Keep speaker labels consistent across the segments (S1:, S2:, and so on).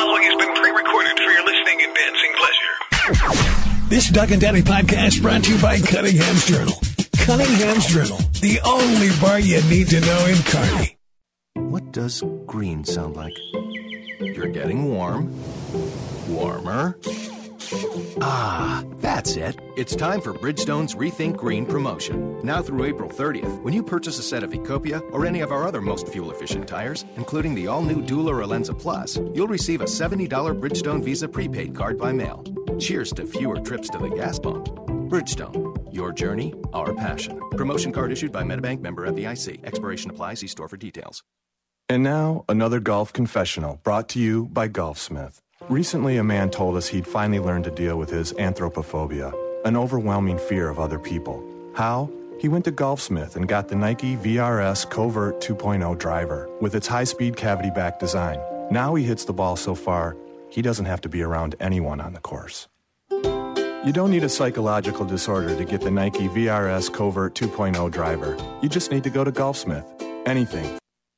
S1: following has been pre-recorded for your listening and dancing pleasure.
S2: This Doug and Daddy podcast brought to you by Cunningham's Journal. Cunningham's Journal, the only bar you need to know in Kearney.
S3: What does green sound like? You're getting warm. Warmer. Ah, that's it. It's time for Bridgestone's Rethink Green promotion. Now through April 30th, when you purchase a set of Ecopia or any of our other most fuel-efficient tires, including the all-new Dueler Alenza Plus, you'll receive a $70 Bridgestone Visa prepaid card by mail. Cheers to fewer trips to the gas pump. Bridgestone, your journey, our passion. Promotion card issued by MetaBank, member FDIC. Expiration applies. See store for details.
S4: And now, another golf confessional brought to you by Golfsmith. Recently, a man told us he'd finally learned to deal with his anthropophobia, an overwhelming fear of other people. How? He went to Golfsmith and got the Nike VRS Covert 2.0 driver with its high-speed cavity-back design. Now he hits the ball so far, he doesn't have to be around anyone on the course. You don't need a psychological disorder to get the Nike VRS Covert 2.0 driver. You just need to go to Golfsmith. Anything.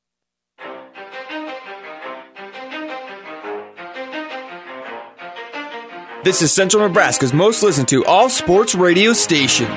S5: This is Central Nebraska's most listened to all-sports radio station.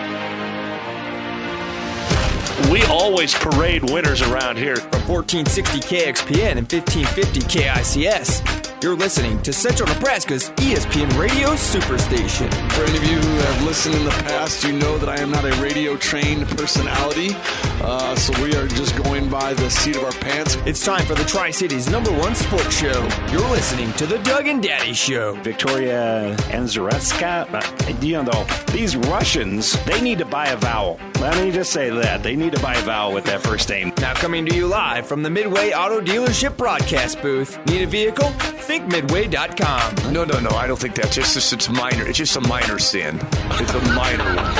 S6: We always parade winners around here.
S5: From 1460 KXPN and 1550 KICS. You're listening to Central Nebraska's ESPN Radio Superstation.
S7: For any of you who have listened in the past, you know that I am not a radio-trained personality, so we are just going by the seat of our pants.
S5: It's time for the Tri-Cities #1 sports show. You're listening to the Doug and Daddy Show.
S8: Victoria Anzaretska, these Russians, they need to buy a vowel. Let me just say that. They need to buy a vowel with that first name.
S5: Now coming to you live from the Midway Auto Dealership broadcast booth. Need a vehicle? Think Midway.com.
S6: No, I don't think that's just it's minor. It's just a minor sin. It's a minor one.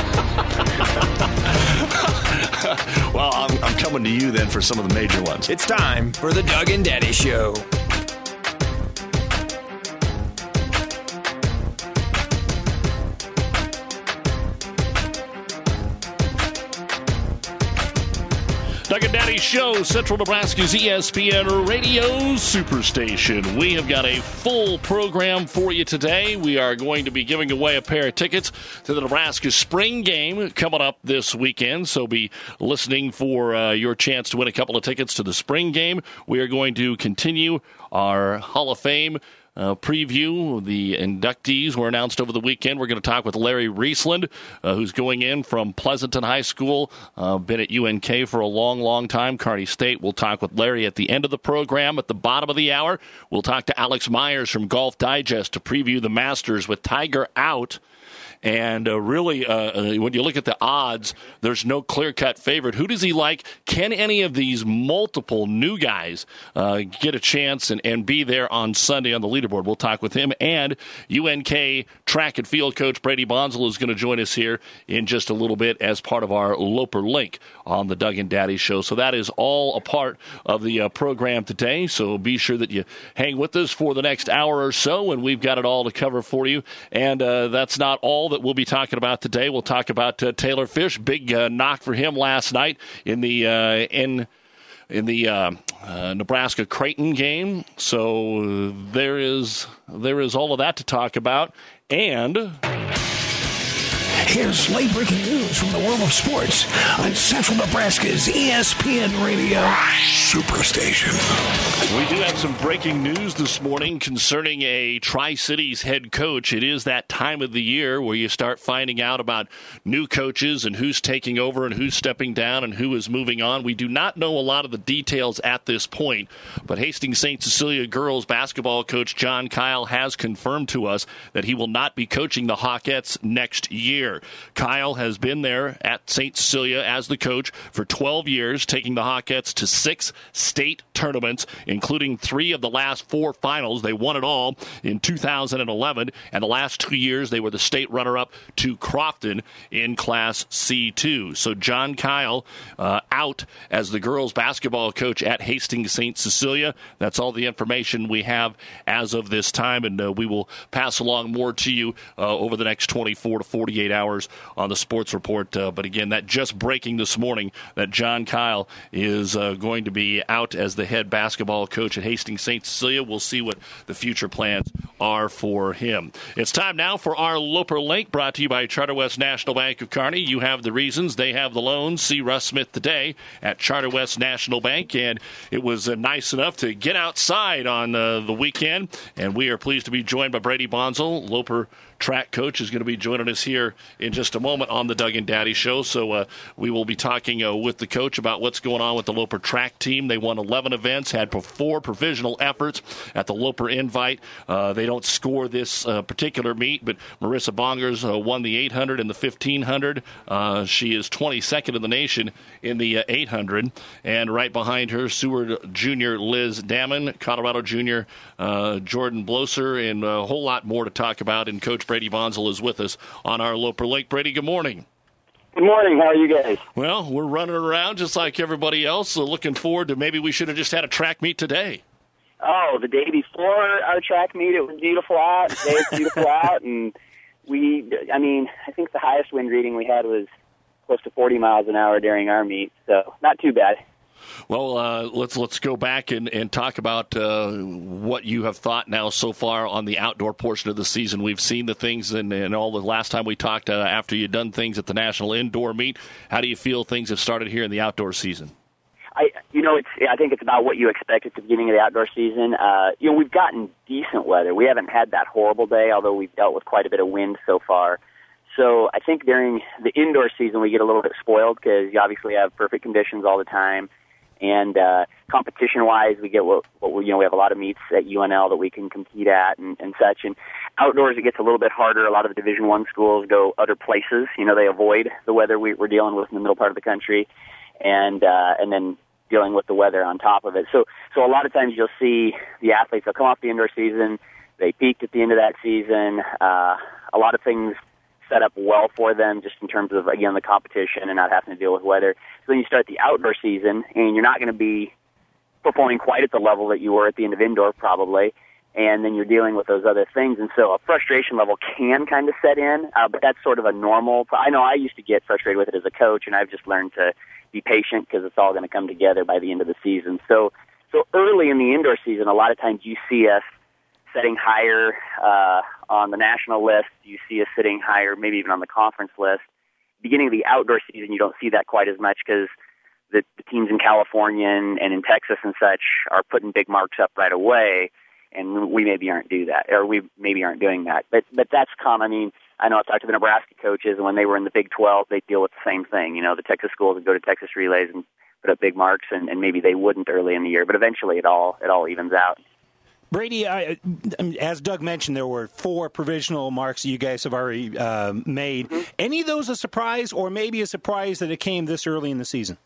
S6: Well, I'm coming to you then for some of the major ones.
S5: It's time for the Doug and Daddy Show.
S6: Doug and Daddy Show, Central Nebraska's ESPN Radio Superstation. We have got a full program for you today. We are going to be giving away a pair of tickets to the Nebraska spring game coming up this weekend. So be listening for your chance to win a couple of tickets to the spring game. We are going to continue our Hall of Fame preview. The inductees were announced over the weekend. We're going to talk with Larry Riesland, who's going in from Pleasanton High School, been at UNK for a long time, Kearney State. We'll talk with Larry at the end of the program. At the bottom of the hour, we'll talk to Alex Myers from Golf Digest to preview the Masters with Tiger out. And really, when you look at the odds, there's no clear-cut favorite. Who does he like? Can any of these multiple new guys get a chance and be there on Sunday on the leaderboard? We'll talk with him. And UNK track and field coach Brady Bonzel is going to join us here in just a little bit as part of our Loper Link on the Doug and Daddy Show. So that is all a part of the program today. So be sure that you hang with us for the next hour or so, and we've got it all to cover for you. And that's not all that we'll be talking about today. We'll talk about Taylor Fish. Big knock for him last night in the Nebraska Creighton game. So there is all of that to talk about. And
S2: Here's late-breaking news from the world of sports on Central Nebraska's ESPN Radio Superstation.
S6: We do have some breaking news this morning concerning a Tri-Cities head coach. It is that time of the year where you start finding out about new coaches and who's taking over and who's stepping down and who is moving on. We do not know a lot of the details at this point, but Hastings St. Cecilia girls basketball coach John Kyle has confirmed to us that he will not be coaching the Hawkettes next year. Kyle has been there at St. Cecilia as the coach for 12 years, taking the Hawkettes to 6 state tournaments, including 3 of the last 4 finals. They won it all in 2011, and the last 2 years they were the state runner-up to Crofton in Class C2. So John Kyle out as the girls basketball coach at Hastings St. Cecilia. That's all the information we have as of this time, and we will pass along more to you over the next 24 to 48 hours hours on the Sports Report. But again, that just breaking this morning that John Kyle is going to be out as the head basketball coach at Hastings St. Cecilia. We'll see what the future plans are for him. It's time now for our Loper Link, brought to you by Charter West National Bank of Kearney. You have the reasons, they have the loans. See Russ Smith today at Charter West National Bank. And it was nice enough to get outside on the weekend. And we are pleased to be joined by Brady Bonzel, Loper track coach, is going to be joining us here in just a moment on the Doug and Daddy Show. So we will be talking with the coach about what's going on with the Loper track team. They won 11 events, had 4 provisional efforts at the Loper Invite. They don't score this particular meet, but Marissa Bongers won the 800 and the 1500. She is 22nd in the nation in the 800. And right behind her, Seward Jr. Liz Damon, Colorado Jr. Jordan Bloser, and a whole lot more to talk about. And Coach Brady Bonzel is with us on our Loper Lake. Brady, good morning.
S9: Good morning. How are you guys?
S6: Well, we're running around just like everybody else, so looking forward to maybe we should have just had a track meet today.
S9: Oh, the day before our track meet, it was beautiful out. Today it's beautiful out, and I think the highest wind reading we had was close to 40 miles an hour during our meet, so not too bad.
S6: Well, let's go back and talk about what you have thought now so far on the outdoor portion of the season. We've seen the things and all the last time we talked after you'd done things at the National Indoor Meet. How do you feel things have started here in the outdoor season?
S9: I think it's about what you expect at the beginning of the outdoor season. We've gotten decent weather. We haven't had that horrible day, although we've dealt with quite a bit of wind so far. So I think during the indoor season we get a little bit spoiled because you obviously have perfect conditions all the time. And competition-wise, we get we have a lot of meets at UNL that we can compete at and such. And outdoors, it gets a little bit harder. A lot of the Division I schools go other places. They avoid the weather we're dealing with in the middle part of the country, and then dealing with the weather on top of it. So a lot of times you'll see the athletes, they'll come off the indoor season, they peaked at the end of that season. A lot of things set up well for them just in terms of, again, the competition and not having to deal with weather. So then you start the outdoor season, and you're not going to be performing quite at the level that you were at the end of indoor probably, and then you're dealing with those other things. And so a frustration level can kind of set in, but that's sort of a normal. I know I used to get frustrated with it as a coach, and I've just learned to be patient because it's all going to come together by the end of the season. So early in the indoor season, a lot of times you see us setting higher on the national list. You see us sitting higher, maybe even on the conference list. Beginning of the outdoor season, you don't see that quite as much because the teams in California and in Texas and such are putting big marks up right away, and we maybe aren't doing that. But that's common. I know I've talked to the Nebraska coaches, and when they were in the Big 12, they deal with the same thing. The Texas schools would go to Texas relays and put up big marks, and maybe they wouldn't early in the year, but eventually it all evens out.
S10: Brady, as Doug mentioned, there were 4 provisional marks that you guys have already made. Mm-hmm. Any of those a surprise, or maybe a surprise that it came this early in the season?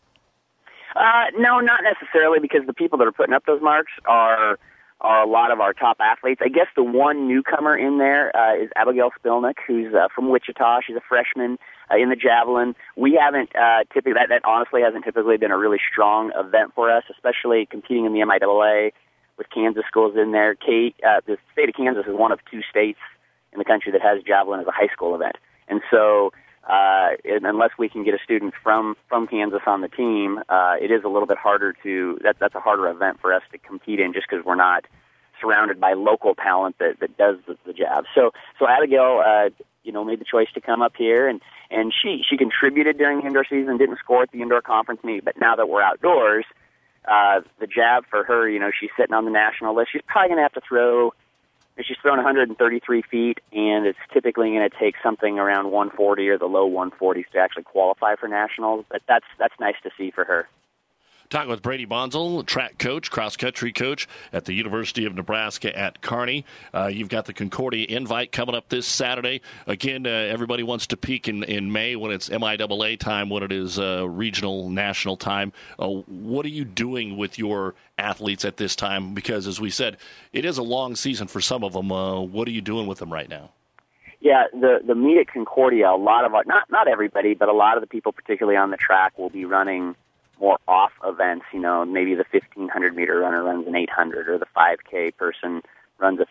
S9: No, not necessarily, because the people that are putting up those marks are a lot of our top athletes. I guess the one newcomer in there is Abigail Spilnick, who's from Wichita. She's a freshman in the javelin. We haven't typically that honestly hasn't typically been a really strong event for us, especially competing in the MIAA. With Kansas schools in there. The state of Kansas is one of 2 states in the country that has javelin as a high school event. And so unless we can get a student from Kansas on the team, it is a little bit harder that's a harder event for us to compete in just because we're not surrounded by local talent that does the jab. So Abigail, made the choice to come up here, and she contributed during the indoor season, didn't score at the indoor conference meet, but now that we're outdoors, the jab for her, she's sitting on the national list. She's probably going to have to throw, she's thrown 133 feet, and it's typically going to take something around 140 or the low 140s to actually qualify for nationals, but that's nice to see for her.
S6: Talking with Brady Bonzel, track coach, cross-country coach at the University of Nebraska at Kearney. You've got the Concordia Invite coming up this Saturday. Again, everybody wants to peak in May when it's MIAA time, when it is regional, national time. What are you doing with your athletes at this time? Because, as we said, it is a long season for some of them. What are you doing with them right now?
S9: Yeah, the meet at Concordia, a lot of not everybody, but a lot of the people, particularly on the track, will be running more off events. Maybe the 1,500-meter runner runs an 800, or the 5K person runs a 15,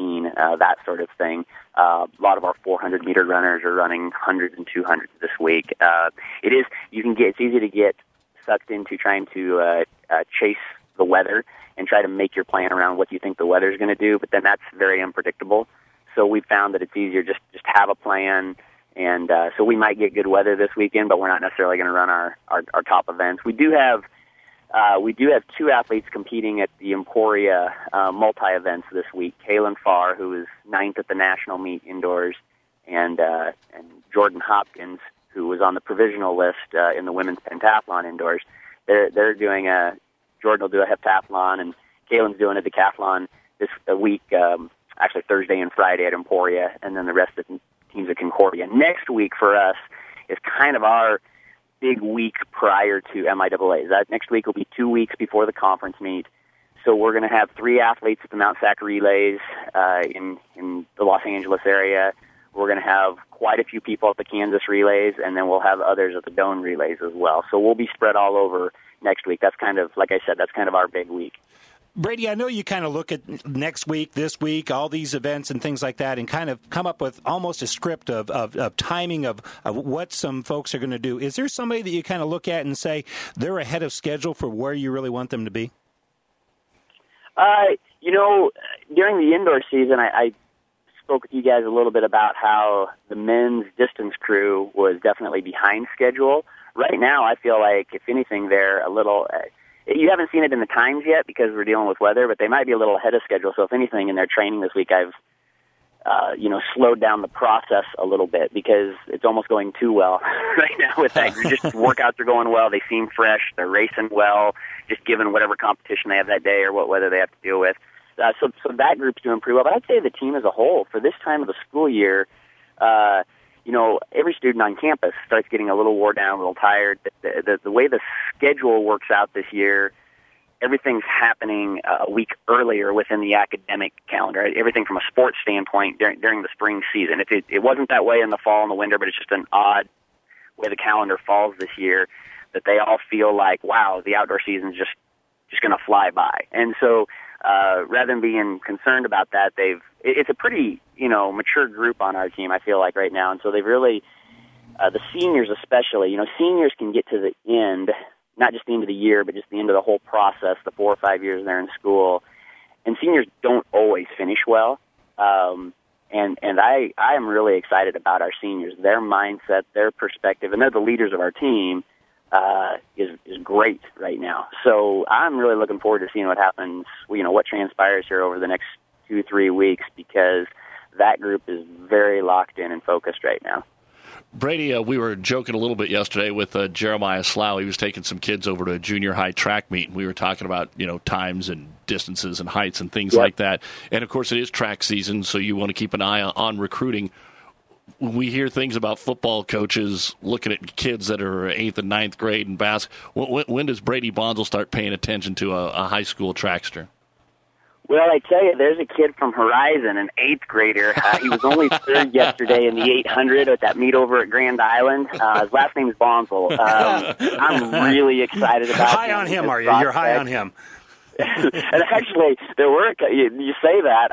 S9: 15, that sort of thing. A lot of our 400-meter runners are running 100s and 200s this week. It's easy to get sucked into trying to chase the weather and try to make your plan around what you think the weather's going to do, but then that's very unpredictable. So we found that it's easier just have a plan, and so we might get good weather this weekend, but we're not necessarily going to run our top events. We do have 2 athletes competing at the Emporia multi-events this week. Kaylin Farr, who is 9th at the national meet indoors, and Jordan Hopkins, who was on the provisional list in the women's pentathlon indoors. They're doing Jordan will do a heptathlon, and Kaylin's doing a decathlon this week, actually Thursday and Friday at Emporia, and then the rest of the teams at Concordia. Next week for us is kind of our big week prior to MIAAs. That next week will be 2 weeks before the conference meet. So we're going to have 3 athletes at the Mount Sac Relays in the Los Angeles area. We're going to have quite a few people at the Kansas Relays, and then we'll have others at the Doane Relays as well. So we'll be spread all over next week. That's kind of, like I said, that's kind of our big week.
S10: Brady, I know you kind of look at next week, this week, all these events and things like that, and kind of come up with almost a script of timing of what some folks are going to do. Is there somebody that you kind of look at and say they're ahead of schedule for where you really want them to be?
S9: During the indoor season, I spoke with you guys a little bit about how the men's distance crew was definitely behind schedule. Right now, I feel like, if anything, they're a little... You haven't seen it in the times yet because we're dealing with weather, but they might be a little ahead of schedule. So if anything, in their training this week, I've slowed down the process a little bit because it's almost going too well right now with that. Just workouts are going well. They seem fresh. They're racing well, just given whatever competition they have that day or what weather they have to deal with. So that group's doing pretty well. But I'd say the team as a whole, for this time of the school year, every student on campus starts getting a little wore down, a little tired. The way the schedule works out this year, everything's happening a week earlier within the academic calendar. Everything from a sports standpoint during the spring season. It wasn't that way in the fall and the winter, but it's just an odd way the calendar falls this year that they all feel like, wow, the outdoor season's just going to fly by. And so rather than being concerned about that, it's a pretty, mature group on our team, I feel like, right now. And so they've really, the seniors especially, seniors can get to the end, not just the end of the year, but just the end of the whole process, the 4 or 5 years they're in school. And seniors don't always finish well. And I am really excited about our seniors. Their mindset, their perspective, and they're the leaders of our team, is great right now. So I'm really looking forward to seeing what happens, what transpires here over the next 2-3 weeks, because that group is very locked in and focused right now.
S6: Brady, we were joking a little bit yesterday with Jeremiah Slough. He was taking some kids over to a junior high track meet, and we were talking about, times and distances and heights and things like that. And, of course, it is track season, so you want to keep an eye on recruiting. When we hear things about football coaches looking at kids that are 8th and 9th grade in basketball, when does Brady Bonzel start paying attention to a high school trackster?
S9: Well, I tell you, there's a kid from Horizon, an 8th grader. He was only 3rd yesterday in the 800 at that meet over at Grand Island. His last name is Bonzel. I'm really excited about him.
S10: High on him, are you? You're high on him.
S9: And actually, there were, you say that,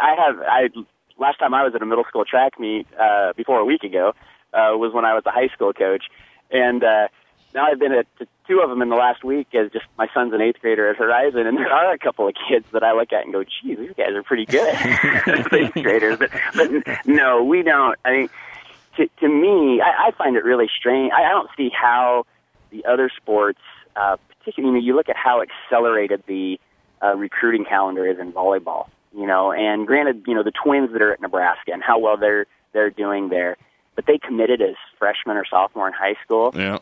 S9: last time I was at a middle school track meet, before a week ago, was when I was a high school coach. And now I've been at 2 of them in the last week as just my son's an 8th grader at Horizon, and there are a couple of kids that I look at and go, geez, these guys are pretty good, 8th graders. But no, we don't. I mean, to me, I find it really strange. I don't see how the other sports, particularly, you look at how accelerated the recruiting calendar is in volleyball, and granted, the twins that are at Nebraska and how well they're doing there, but they committed as freshman or sophomore in high school.
S6: Yeah.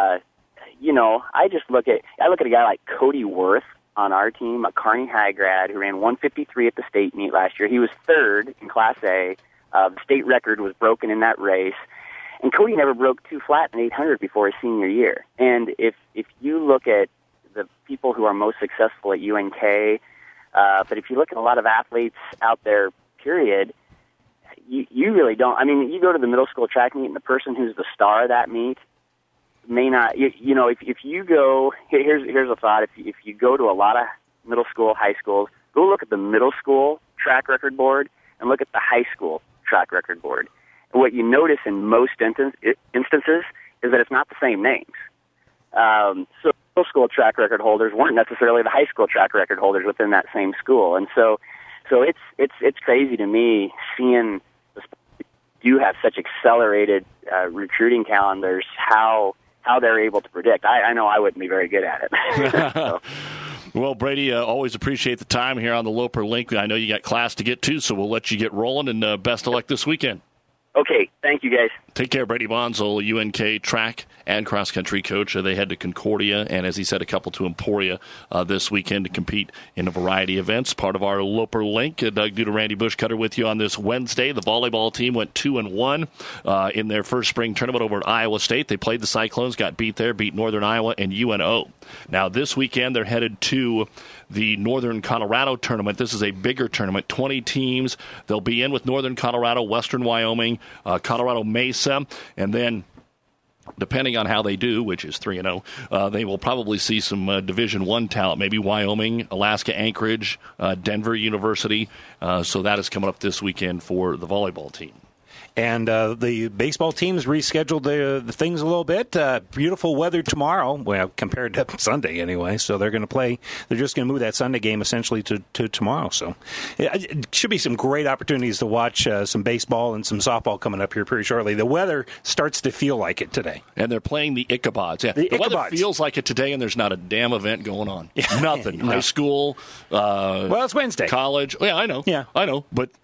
S9: I just look at a guy like Cody Worth on our team, a Kearney High grad who ran 153 at the state meet last year. He was 3rd in Class A. The state record was broken in that race. And Cody never broke 2 flat in 800 before his senior year. And if you look at the people who are most successful at UNK, but if you look at a lot of athletes out there, period, you really don't. I mean, you go to the middle school track meet, and the person who's the star of that meet may not. If you go, here's a thought. If you go to a lot of middle school, high schools, go look at the middle school track record board. and look at the high school track record board. And what you notice in most instances is that it's not the same names. So middle school track record holders weren't necessarily the high school track record holders within that same school. And so it's crazy to me seeing you have such accelerated recruiting calendars, how they're able to predict. I know I wouldn't be very good at it. So.
S6: Well, Brady, always appreciate the time here on the Loper Link. I know you got class to get to, so we'll let you get rolling, and best of luck this weekend.
S9: Okay, thank you, guys.
S6: Take care, Brady Bonzel, UNK track and cross-country coach. They head to Concordia and, as he said, a couple to Emporia this weekend to compete in a variety of events. Part of our Loper Link. Doug Duda, Randy Bushcutter with you on this Wednesday. The volleyball team went 2-1 in their first spring tournament over at Iowa State. They played the Cyclones, got beat there, beat Northern Iowa and UNO. Now, this weekend, they're headed to the Northern Colorado tournament. This is a bigger tournament, 20 teams. They'll be in with Northern Colorado, Western Wyoming, Colorado Mesa, and then depending on how they do, which is 3-0, they will probably see some Division I talent, maybe Wyoming, Alaska Anchorage, Denver University. So that is coming up this weekend for the volleyball team.
S10: And the baseball teams rescheduled the things a little bit. Beautiful weather tomorrow, well, compared to Sunday anyway. So they're going to play. They're just going to move that Sunday game essentially to tomorrow. So it should be some great opportunities to watch some baseball and some softball coming up here pretty shortly. The weather starts to feel like it today.
S6: And they're playing the Ichabods. Yeah, the weather feels like it today, and there's not a damn event going on. Yeah. Nothing. No. High school.
S10: Well, it's Wednesday.
S6: College. Yeah, I know. Yeah, I know. But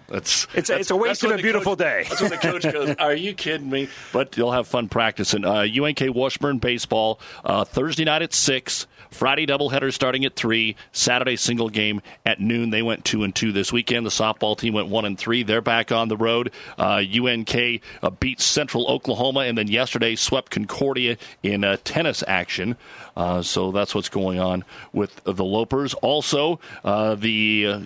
S6: it's
S10: a waste of a beautiful day.
S6: That's when the coach goes, are you kidding me? But you'll have fun practicing. UNK Washburn baseball, Thursday night at 6, Friday doubleheader starting at 3, Saturday single game at noon. They went 2-2 this weekend. The softball team went 1-3. They're back on the road. UNK beat Central Oklahoma, and then yesterday swept Concordia in tennis action. So that's what's going on with the Lopers. Also, the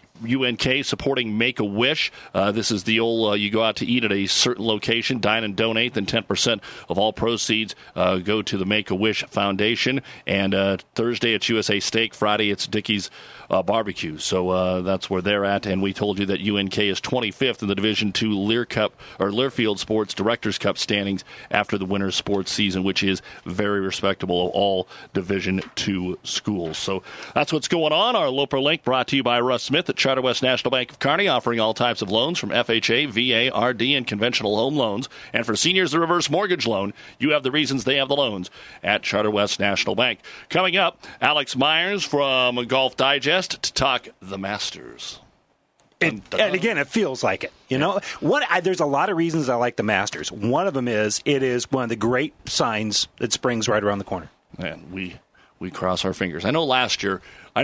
S6: UNK supporting Make-A-Wish. This is the old, you go out to eat at a certain location, dine and donate, then 10% of all proceeds go to the Make-A-Wish Foundation. And Thursday it's USA Steak, Friday it's Dickey's Barbecue. So that's where they're at. And we told you that UNK is 25th in the Division II Learfield Sports Directors Cup standings after the winter sports season, which is very respectable of all Division II schools. So that's what's going on. Our Loper Link brought to you by Russ Smith at Charter West National Bank of Kearney, offering all types of loans from FHA, VA, RD, and conventional home loans. And for seniors, the reverse mortgage loan. You have the reasons, they have the loans at Charter West National Bank. Coming up, Alex Myers from Golf Digest to talk the Masters.
S10: And again, it feels like it. You know, there's a lot of reasons I like the Masters. One of them is it is one of the great signs that spring's right around the corner.
S6: And we cross our fingers. I know last year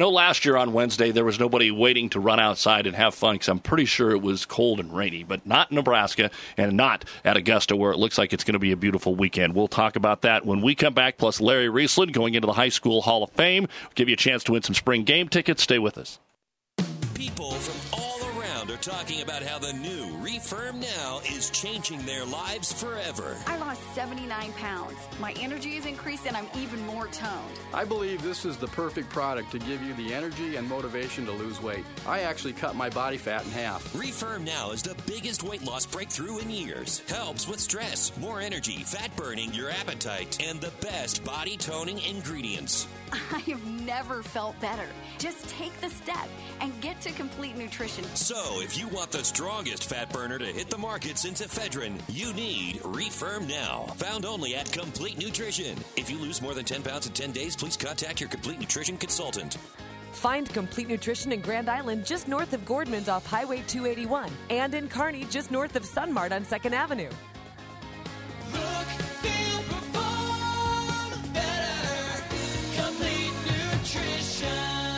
S6: on Wednesday there was nobody waiting to run outside and have fun because I'm pretty sure it was cold and rainy, but not in Nebraska and not at Augusta where it looks like it's going to be a beautiful weekend. We'll talk about that when we come back, plus Larry Riesland going into the High School Hall of Fame. We'll give you a chance to win some spring game tickets. Stay with us.
S11: People from all around are talking about how the new Refirm Now is changing their lives forever.
S12: I lost 79 pounds. My energy has increased and I'm even more toned.
S13: I believe this is the perfect product to give you the energy and motivation to lose weight. I actually cut my body fat in half.
S11: Refirm Now is the biggest weight loss breakthrough in years. Helps with stress, more energy, fat burning, your appetite, and the best body toning ingredients.
S12: I have never felt better. Just take the step and get to Complete Nutrition.
S11: So, if you want the strongest fat burner to hit the market since ephedrine, you need Refirm Now. Found only at Complete Nutrition. If you lose more than 10 pounds in 10 days, please contact your Complete Nutrition consultant.
S14: Find Complete Nutrition in Grand Island just north of Gordman's off Highway 281 and in Kearney just north of Sunmart on 2nd Avenue.
S15: Look, feel, perform better. Complete Nutrition.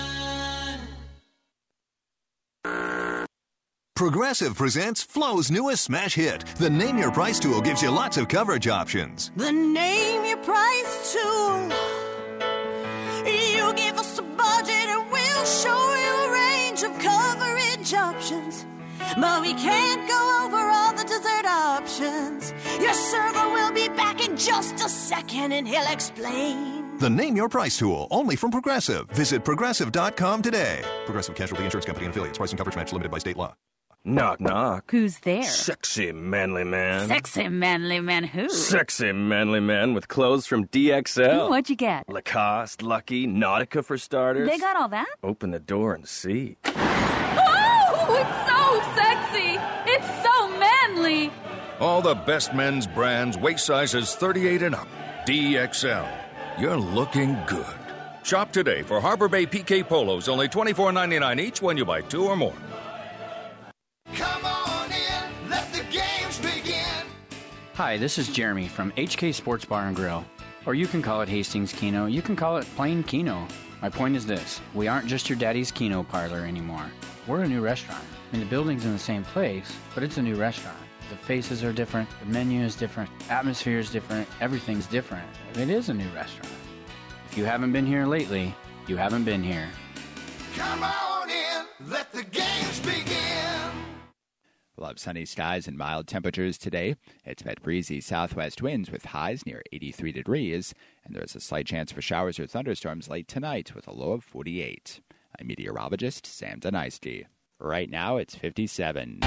S3: Progressive presents Flo's newest smash hit. The Name Your Price tool gives you lots of coverage options.
S15: The Name Your Price tool. You give us a budget and we'll show you a range of coverage options. But we can't go over all the dessert options. Your server will be back in just a second and he'll explain.
S3: The Name Your Price tool, only from Progressive. Visit Progressive.com today. Progressive Casualty Insurance Company and affiliates. Price and coverage match limited by state law.
S16: Knock, knock.
S12: Who's there?
S16: Sexy, manly man.
S12: Sexy, manly man who?
S16: Sexy, manly man with clothes from DXL.
S12: What'd you get?
S16: Lacoste, Lucky, Nautica for starters.
S12: They got all that?
S16: Open the door and see.
S12: Oh, it's so sexy! It's so manly!
S17: All the best men's brands, waist sizes 38 and up. DXL. You're looking good. Shop today for Harbor Bay PK Polos, only $24.99 each when you buy 2 or more.
S15: Come on in, let the games begin.
S18: Hi, this is Jeremy from HK Sports Bar and Grill. Or you can call it Hastings Keno, you can call it plain Keno. My point is this, we aren't just your daddy's Keno parlor anymore. We're a new restaurant. I mean, the building's in the same place, but it's a new restaurant. The faces are different, the menu is different, atmosphere is different, everything's different. It is a new restaurant. If you haven't been here lately, you haven't been here.
S15: Come on in, let the games begin.
S19: We'll have sunny skies and mild temperatures today. It's met breezy southwest winds with highs near 83 degrees, and there's a slight chance for showers or thunderstorms late tonight with a low of 48. I'm meteorologist Sam Danaisky. Right now, it's 57.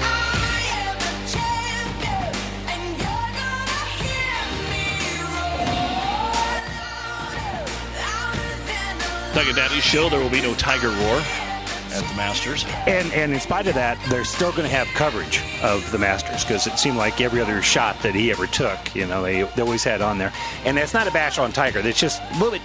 S6: Doug and Daddy's show, there will be no Tiger Roar at the Masters.
S10: And in spite of that, they're still going to have coverage of the Masters because it seemed like every other shot that he ever took, they always had on there. And that's not a bash on Tiger. It's just a little bit.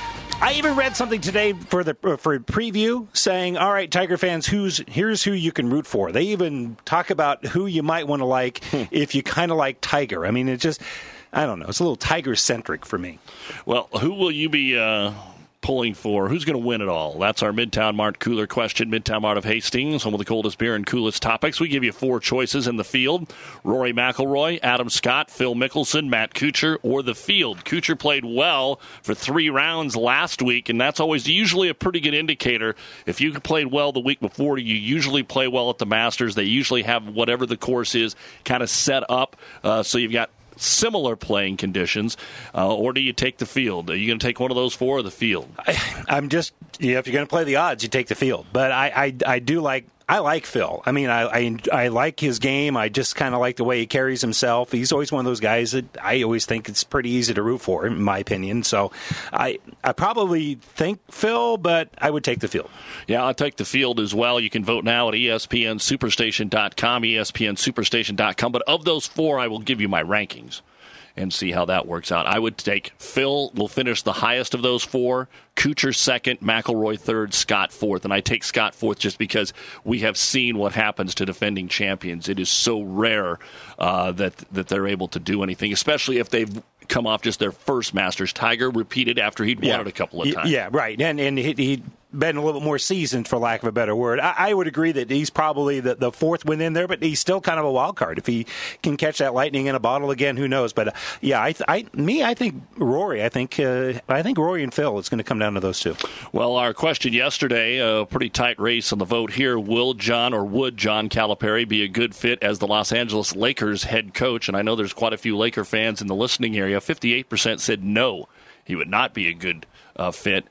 S10: I even read something today for preview saying, all right, Tiger fans, here's who you can root for. They even talk about who you might want to like if you kind of like Tiger. I mean, it's just, I don't know. It's a little Tiger-centric for me.
S6: Well, who will you be pulling for? Who's going to win it all? That's our Midtown Mart Cooler question. Midtown Mart of Hastings, home of the coldest beer and coolest topics. We give you 4 choices in the field: Rory McIlroy, Adam Scott, Phil Mickelson, Matt Kuchar, or the field. Kuchar played well for 3 rounds last week, and that's always usually a pretty good indicator. If you played well the week before, you usually play well at the Masters. They usually have whatever the course is kind of set up, so you've got similar playing conditions, or do you take the field? Are you going to take one of those 4 or the field?
S10: I'm just, if you're going to play the odds, you take the field. But I do like Phil. I mean, I like his game. I just kind of like the way he carries himself. He's always one of those guys that I always think it's pretty easy to root for, in my opinion. So I probably think Phil, but I would take the field.
S6: Yeah, I'll take the field as well. You can vote now at ESPNSuperstation.com, ESPNSuperstation.com. But of those 4, I will give you my rankings and see how that works out. I would take Phil will finish the highest of those 4, Kuchar second, McIlroy third, Scott fourth. And I take Scott fourth just because we have seen what happens to defending champions. It is so rare that they're able to do anything, especially if they've come off just their first Masters. Tiger repeated after he'd won it a couple of times.
S10: Yeah, right. And he'd been a little bit more seasoned, for lack of a better word. I would agree that he's probably the 4th win in there, but he's still kind of a wild card. If he can catch that lightning in a bottle again, who knows? But I think Rory. I think Rory and Phil is going to come down to those 2.
S6: Well, our question yesterday, a pretty tight race on the vote here. Would John Calipari be a good fit as the Los Angeles Lakers head coach? And I know there's quite a few Laker fans in the listening area. 58% said no, he would not be a good fit.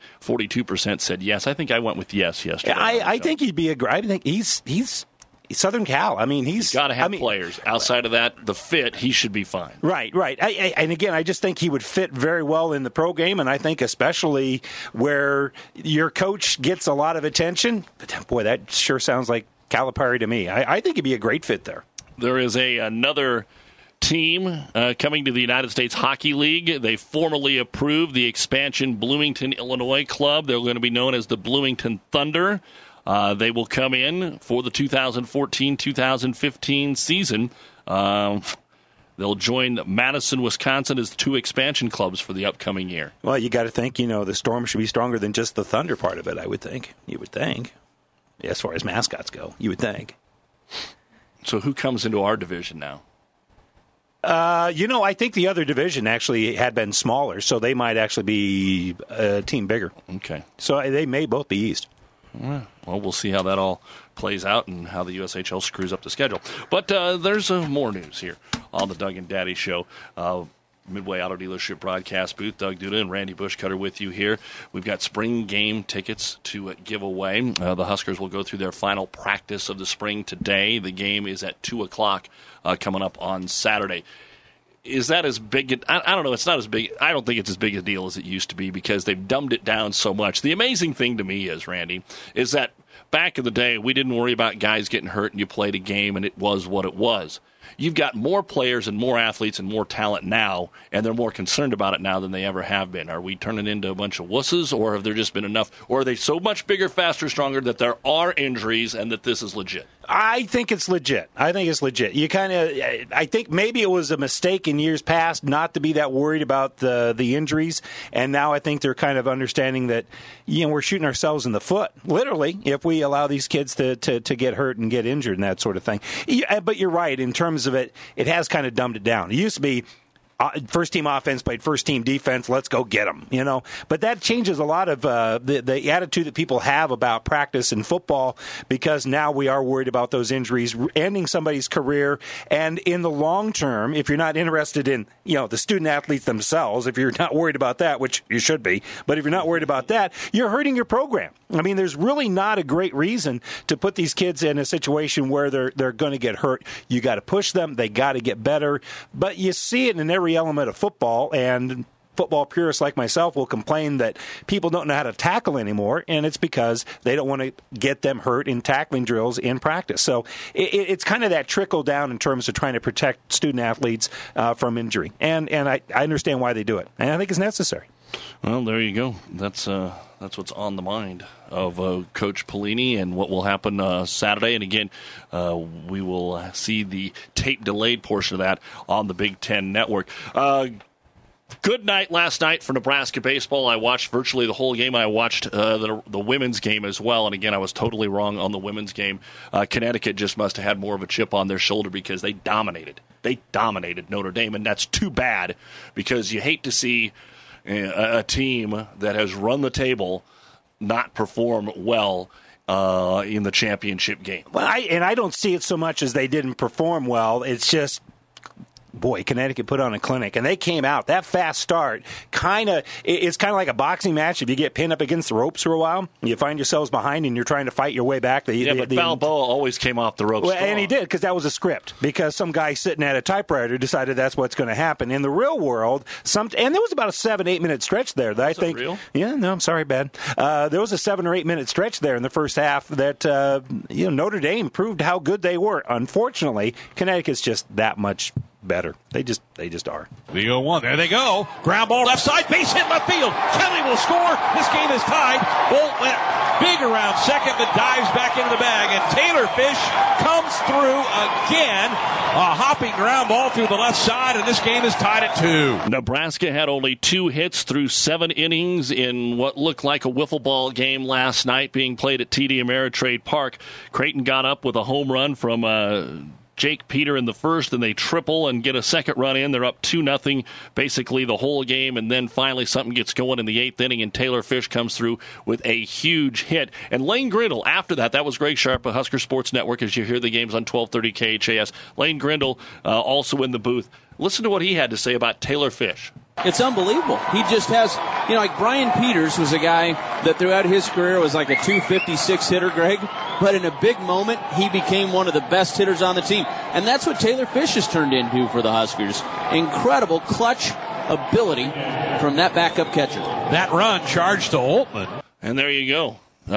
S6: 42% said yes. I think I went with yes yesterday.
S10: I think he'd be I think he's Southern Cal. I mean, he's
S6: got to have players. Outside of that, the fit, he should be fine.
S10: Right. And again, I just think he would fit very well in the pro game, and I think especially where your coach gets a lot of attention. But boy, that sure sounds like Calipari to me. I think he'd be a great fit there.
S6: There is another team coming to the United States Hockey League. They formally approved the expansion Bloomington, Illinois club. They're going to be known as the Bloomington Thunder. They will come in for the 2014-2015 season. They'll join Madison, Wisconsin as 2 expansion clubs for the upcoming year.
S10: Well, you got to think, the Storm should be stronger than just the Thunder part of it, I would think. You would think. As far as mascots go, you would think.
S6: So who comes into our division now?
S10: I think the other division actually had been smaller, so they might actually be a team bigger.
S6: Okay.
S10: So they may both be East.
S6: Well, we'll see how that all plays out and how the USHL screws up the schedule. But there's more news here on the Doug and Daddy Show. Midway Auto Dealership broadcast booth. Doug Duda and Randy Bushcutter with you here. We've got spring game tickets to give away. The Huskers will go through their final practice of the spring today. The game is at 2 o'clock coming up on Saturday. Is that as big? I don't know. It's not as big. I don't think it's as big a deal as it used to be because they've dumbed it down so much. The amazing thing to me is, Randy, is that back in the day, we didn't worry about guys getting hurt and you played a game and it was what it was. You've got more players and more athletes and more talent now, and they're more concerned about it now than they ever have been. Are we turning into a bunch of wusses, or have there just been enough, or are they so much bigger, faster, stronger that there are injuries and that this is legit?
S10: I think it's legit. You I think maybe it was a mistake in years past not to be that worried about the injuries, and now I think they're kind of understanding that, we're shooting ourselves in the foot, literally, if we allow these kids to get hurt and get injured and that sort of thing. But you're right, in terms of it has kind of dumbed it down. It used to be first-team offense played first-team defense, let's go get them, But that changes a lot of the attitude that people have about practice in football because now we are worried about those injuries ending somebody's career. And in the long term, if you're not interested in, the student-athletes themselves, if you're not worried about that, which you should be, but if you're not worried about that, you're hurting your program. I mean, there's really not a great reason to put these kids in a situation where they're going to get hurt. You got to push them. They got to get better. But you see it in every element of football, and football purists like myself will complain that people don't know how to tackle anymore, and it's because they don't want to get them hurt in tackling drills in practice. So it's kind of that trickle down in terms of trying to protect student athletes from injury, and I understand why they do it, and I think it's necessary.
S6: Well, there you go. That's what's on the mind of Coach Pelini and what will happen Saturday. And again, we will see the tape-delayed portion of that on the Big Ten Network. Good night last night for Nebraska baseball. I watched virtually the whole game. I watched the women's game as well. And again, I was totally wrong on the women's game. Connecticut just must have had more of a chip on their shoulder because they dominated. They dominated Notre Dame, and that's too bad because you hate to see a team that has run the table not perform well in the championship game.
S10: Well, I don't see it so much as they didn't perform well. It's just, boy, Connecticut put on a clinic, and they came out. That fast start, it's kind of like a boxing match. If you get pinned up against the ropes for a while, you find yourselves behind, and you're trying to fight your way back.
S6: But Balboa always came off the ropes.
S10: Well, and he did, because that was a script, because some guy sitting at a typewriter decided that's what's going to happen. In the real world, and there was about a 7-8 minute stretch there that I think.
S6: Real?
S10: Yeah, no, I'm sorry, Ben. There was a 7 or 8 minute stretch there in the first half that Notre Dame proved how good they were. Unfortunately, Connecticut's just that much better. They just are.
S20: The 0-1. There they go. Ground ball left side. Base hit left field. Kelly will score. This game is tied. Bolt went big around second, but dives back into the bag. And Taylor Fish comes through again. A hopping ground ball through the left side, and this game is tied at 2.
S6: Nebraska had only 2 hits through 7 innings in what looked like a wiffle ball game last night being played at TD Ameritrade Park. Creighton got up with a home run from Jake Peter in the first, and they triple and get a second run in. They're up 2-0 basically the whole game, and then finally something gets going in the 8th inning, and Taylor Fish comes through with a huge hit. And Lane Grindle, after that was Greg Sharp of Husker Sports Network, as you hear the games on 1230 KHAS. Lane Grindle also in the booth. Listen to what he had to say about Taylor Fish.
S21: It's unbelievable. He just has, like Brian Peters was a guy that throughout his career was like a 256 hitter, Greg. But in a big moment, he became one of the best hitters on the team. And that's what Taylor Fish has turned into for the Huskers. Incredible clutch ability from that backup catcher.
S20: That run charged to Holtman.
S6: And there you go.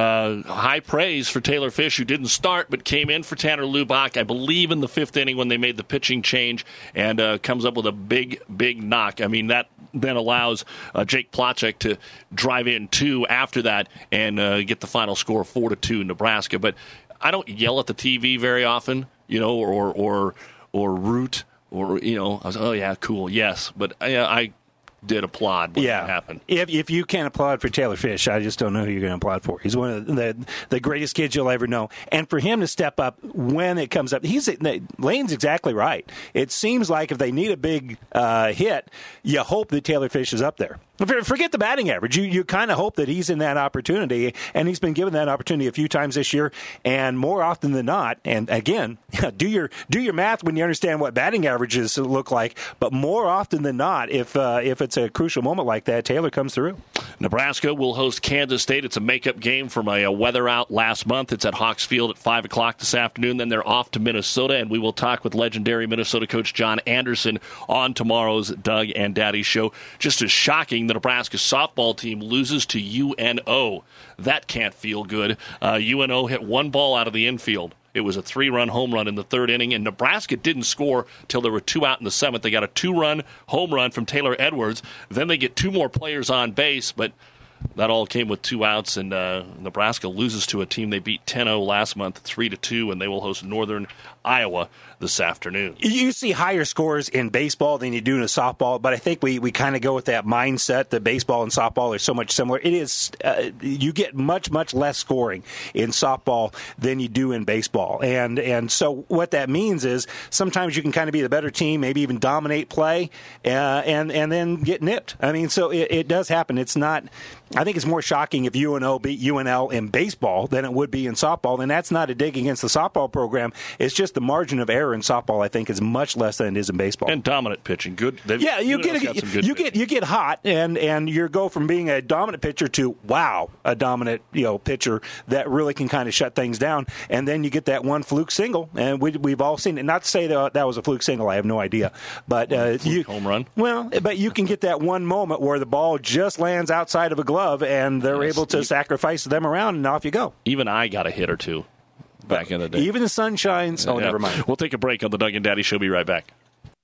S6: High praise for Taylor Fish, who didn't start but came in for Tanner Lubach, I believe, in the 5th inning when they made the pitching change, and comes up with a big knock. I mean, that then allows Jake Plotchek to drive in 2 after that and get the final score 4-2 Nebraska. But I don't yell at the TV very often, or root, or I was, oh yeah, cool, yes. But I did applaud when it happened.
S10: If you can't applaud for Taylor Fish, I just don't know who you're going to applaud for. He's one of the greatest kids you'll ever know. And for him to step up when it comes up, Lane's exactly right. It seems like if they need a big hit, you hope that Taylor Fish is up there. Forget the batting average. You kind of hope that he's in that opportunity, and he's been given that opportunity a few times this year, and more often than not. And again, do your math when you understand what batting averages look like. But more often than not, if it's a crucial moment like that, Taylor comes through.
S6: Nebraska will host Kansas State. It's a makeup game from a weather out last month. It's at Hawks Field at 5 o'clock this afternoon. Then they're off to Minnesota, and we will talk with legendary Minnesota coach John Anderson on tomorrow's Doug and Daddy show. Just as shocking, the Nebraska softball team loses to UNO. That can't feel good. UNO hit one ball out of the infield. It was a 3-run home run in the third inning, and Nebraska didn't score till there were 2 out in the 7th. They got a 2-run home run from Taylor Edwards. Then they get 2 more players on base, but that all came with 2 outs, and Nebraska loses to a team they beat 10-0 last month, 3-2, and they will host Northern Iowa this afternoon.
S10: You see higher scores in baseball than you do in a softball, but I think we kind of go with that mindset that baseball and softball are so much similar. It is you get much less scoring in softball than you do in baseball, and so what that means is sometimes you can kind of be the better team, maybe even dominate play, and then get nipped. I mean, so it does happen. It's not. I think it's more shocking if UNO beat UNL in baseball than it would be in softball, and that's not a dig against the softball program. It's just the margin of error in softball, I think, is much less than it is in baseball.
S6: And dominant pitching, good.
S10: You get hot, and you go from being a dominant pitcher to a dominant pitcher that really can kind of shut things down, and then you get that one fluke single, and we've all seen it. Not to say that was a fluke single, I have no idea, but
S6: home run.
S10: Well, but you can get that one moment where the ball just lands outside of a glove, and they're able to sacrifice them around, and off you go.
S6: Even I got a hit or two back in the day.
S10: Even the sun shines. Oh, never mind.
S6: We'll take a break on the Doug and Daddy Show. Be right back.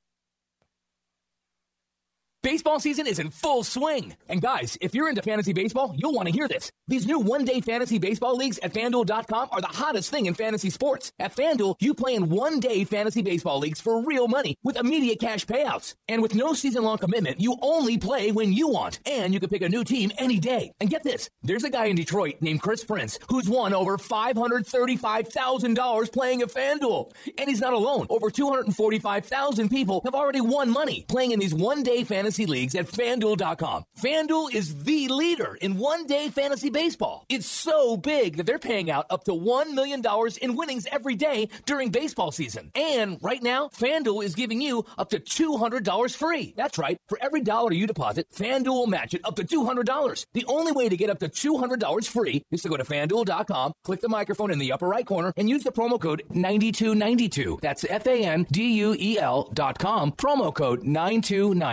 S1: Baseball season is in full swing. And guys, if you're into fantasy baseball, you'll want to hear this. These new one-day fantasy baseball leagues at FanDuel.com are the hottest thing in fantasy sports. At FanDuel, you play in one-day fantasy baseball leagues for real money with immediate cash payouts. And with no season-long commitment, you only play when you want. And you can pick a new team any day. And get this, there's a guy in Detroit named Chris Prince who's won over $535,000 playing at FanDuel. And he's not alone. Over 245,000 people have already won money playing in these one-day fantasy leagues at FanDuel.com. FanDuel is the leader in one-day fantasy baseball. It's so big that they're paying out up to $1 million in winnings every day during baseball season. And right now, FanDuel is giving you up to $200 free. That's right. For every dollar you deposit, FanDuel will match it up to $200. The only way to get up to $200 free is to go to FanDuel.com, click the microphone in the upper right corner, and use the promo code 9292. That's FanDuel.com, promo code 929.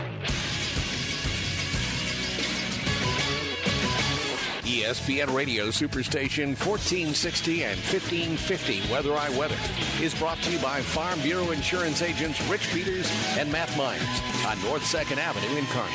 S22: ESPN Radio Superstation 1460 and 1550 Weather I Weather is brought to you by Farm Bureau Insurance agents Rich Peters and Matt Myers on North 2nd Avenue in Kearney.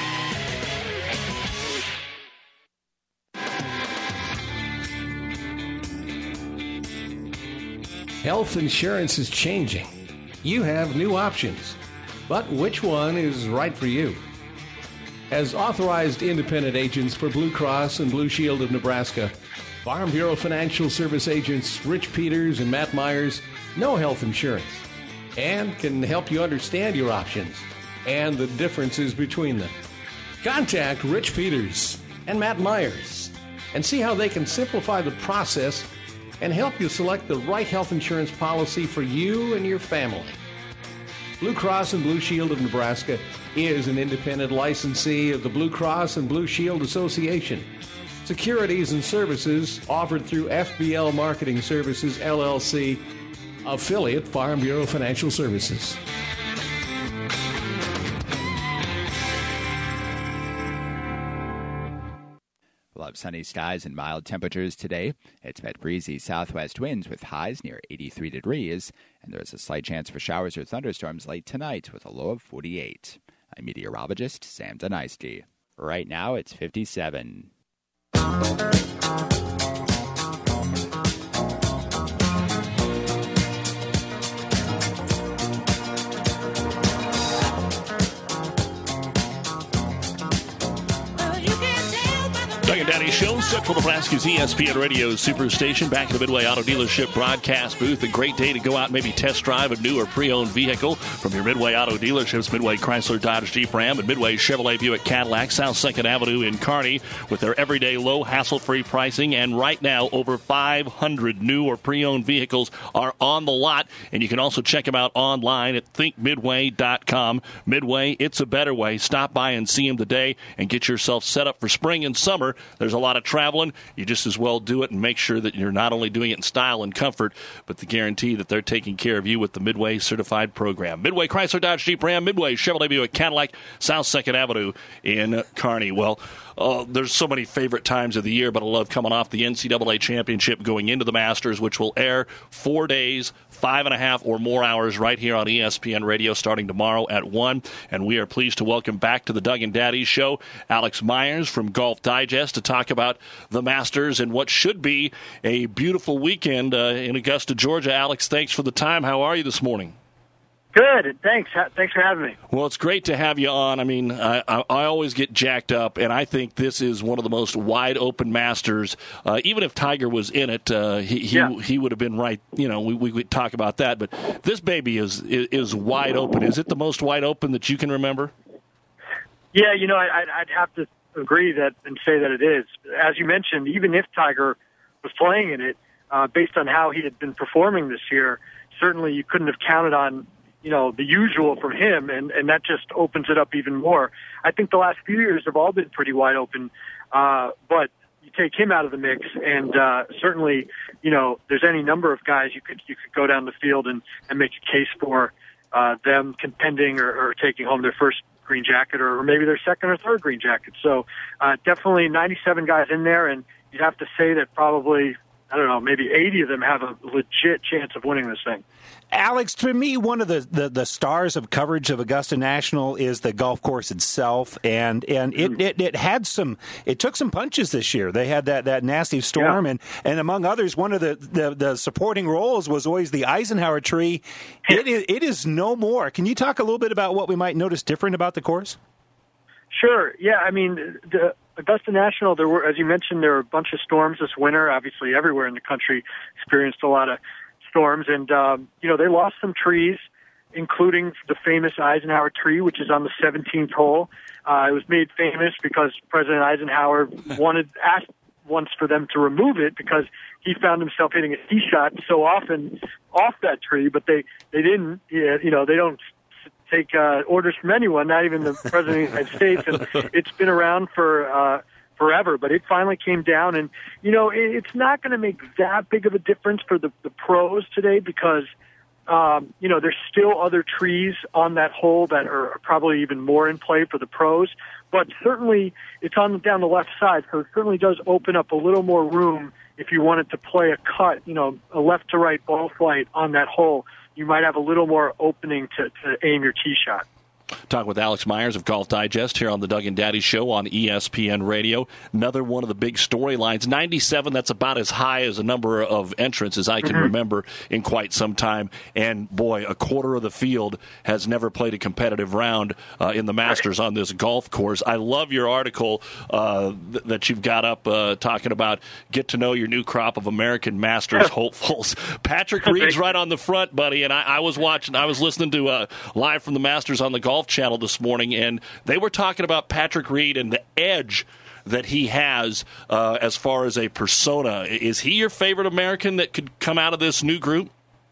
S23: Health insurance is changing. You have new options, but which one is right for you? As authorized independent agents for Blue Cross and Blue Shield of Nebraska, Farm Bureau Financial Service agents Rich Peters and Matt Myers know health insurance and can help you understand your options and the differences between them. Contact Rich Peters and Matt Myers and see how they can simplify the process and help you select the right health insurance policy for you and your family. Blue Cross and Blue Shield of Nebraska is an independent licensee of the Blue Cross and Blue Shield Association. Securities and services offered through FBL Marketing Services, LLC, affiliate Farm Bureau Financial Services.
S19: We'll have sunny skies and mild temperatures today. It's met breezy southwest winds with highs near 83 degrees, and there's a slight chance for showers or thunderstorms late tonight with a low of 48. I'm meteorologist Sam Deniski. Right now, it's 57.
S6: Daddy Show, Central Nebraska's ESPN Radio Superstation, back in the Midway Auto Dealership broadcast booth. A great day to go out and maybe test drive a new or pre-owned vehicle from your Midway Auto dealerships, Midway Chrysler, Dodge, Jeep, Ram, and Midway Chevrolet Buick Cadillac, South 2nd Avenue in Kearney, with their everyday low, hassle-free pricing. And right now, over 500 new or pre-owned vehicles are on the lot, and you can also check them out online at thinkmidway.com. Midway, it's a better way. Stop by and see them today and get yourself set up for spring and summer. There's a lot of traveling. You just as well do it and make sure that you're not only doing it in style and comfort, but the guarantee that they're taking care of you with the Midway Certified Program. Midway Chrysler, Dodge, Jeep, Ram, Midway Chevrolet Buick Cadillac, South 2nd Avenue in Kearney. Well, there's so many favorite times of the year, but I love coming off the NCAA championship, going into the Masters, which will air 4 days, 5.5 or more hours right here on ESPN Radio starting tomorrow at 1. And we are pleased to welcome back to the Doug and Daddy Show Alex Myers from Golf Digest to talk about the Masters and what should be a beautiful weekend in Augusta, Georgia. Alex, thanks for the time. How are you this morning?
S4: Good. Thanks. Thanks for having me.
S6: Well, it's great to have you on. I mean, I always get jacked up, and I think this is one of the most wide-open Masters. Even if Tiger was in it, he would have been right. You know, we would talk about that. But this baby is wide open. Is it the most wide open that you can remember?
S4: Yeah, you know, I'd have to agree that and say that it is. As you mentioned, even if Tiger was playing in it, based on how he had been performing this year, certainly you couldn't have counted on, you know, the usual from him, and that just opens it up even more. I think the last few years have all been pretty wide open, but you take him out of the mix, and certainly, you know, there's any number of guys you could go down the field and make a case for them contending or taking home their first green jacket or maybe their second or third green jacket. So definitely 97 guys in there, and you'd have to say that probably, I don't know, maybe 80 of them have a legit chance of winning this thing.
S10: Alex, to me, one of the stars of coverage of Augusta National is the golf course itself, and it had it took some punches this year. They had that nasty storm, and among others, one of the supporting roles was always the Eisenhower tree. It is no more. Can you talk a little bit about what we might notice different about the course?
S4: Sure. Yeah, I mean, the Augusta National, there were, as you mentioned, there were a bunch of storms this winter. Obviously, everywhere in the country experienced a lot of storms, and you know, they lost some trees, including the famous Eisenhower tree, which is on the 17th hole. It was made famous because President Eisenhower asked once for them to remove it because he found himself hitting a tee shot so often off that tree, but they didn't. You know, they don't take orders from anyone, not even the President of the United States, and it's been around for forever, but it finally came down, and you know, it's not going to make that big of a difference for the pros today because you know, there's still other trees on that hole that are probably even more in play for the pros, but certainly it's down the left side, so it certainly does open up a little more room if you wanted to play a cut, you know, a left to right ball flight on that hole. You might have a little more opening to aim your tee shot.
S6: Talking with Alex Myers of Golf Digest here on the Doug and Daddy Show on ESPN Radio. Another one of the big storylines. 97, that's about as high as a number of entrants as I can remember in quite some time. And, boy, a quarter of the field has never played a competitive round in the Masters on this golf course. I love your article that you've got up talking about get to know your new crop of American Masters hopefuls. Patrick Reed's right on the front, buddy, and I was listening to Live from the Masters on the Golf Channel this morning, and they were talking about Patrick Reed and the edge that he has as far as a persona. Is he your favorite American that could come out of this new group?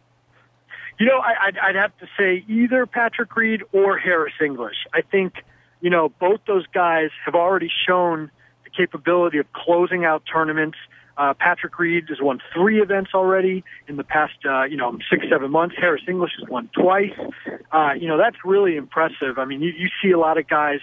S4: You know, I'd have to say either Patrick Reed or Harris English. I think, you know, both those guys have already shown the capability of closing out tournaments. Patrick Reed has won 3 events already in the past, 6-7 months. Harris English has won twice. You know, that's really impressive. I mean, you see a lot of guys,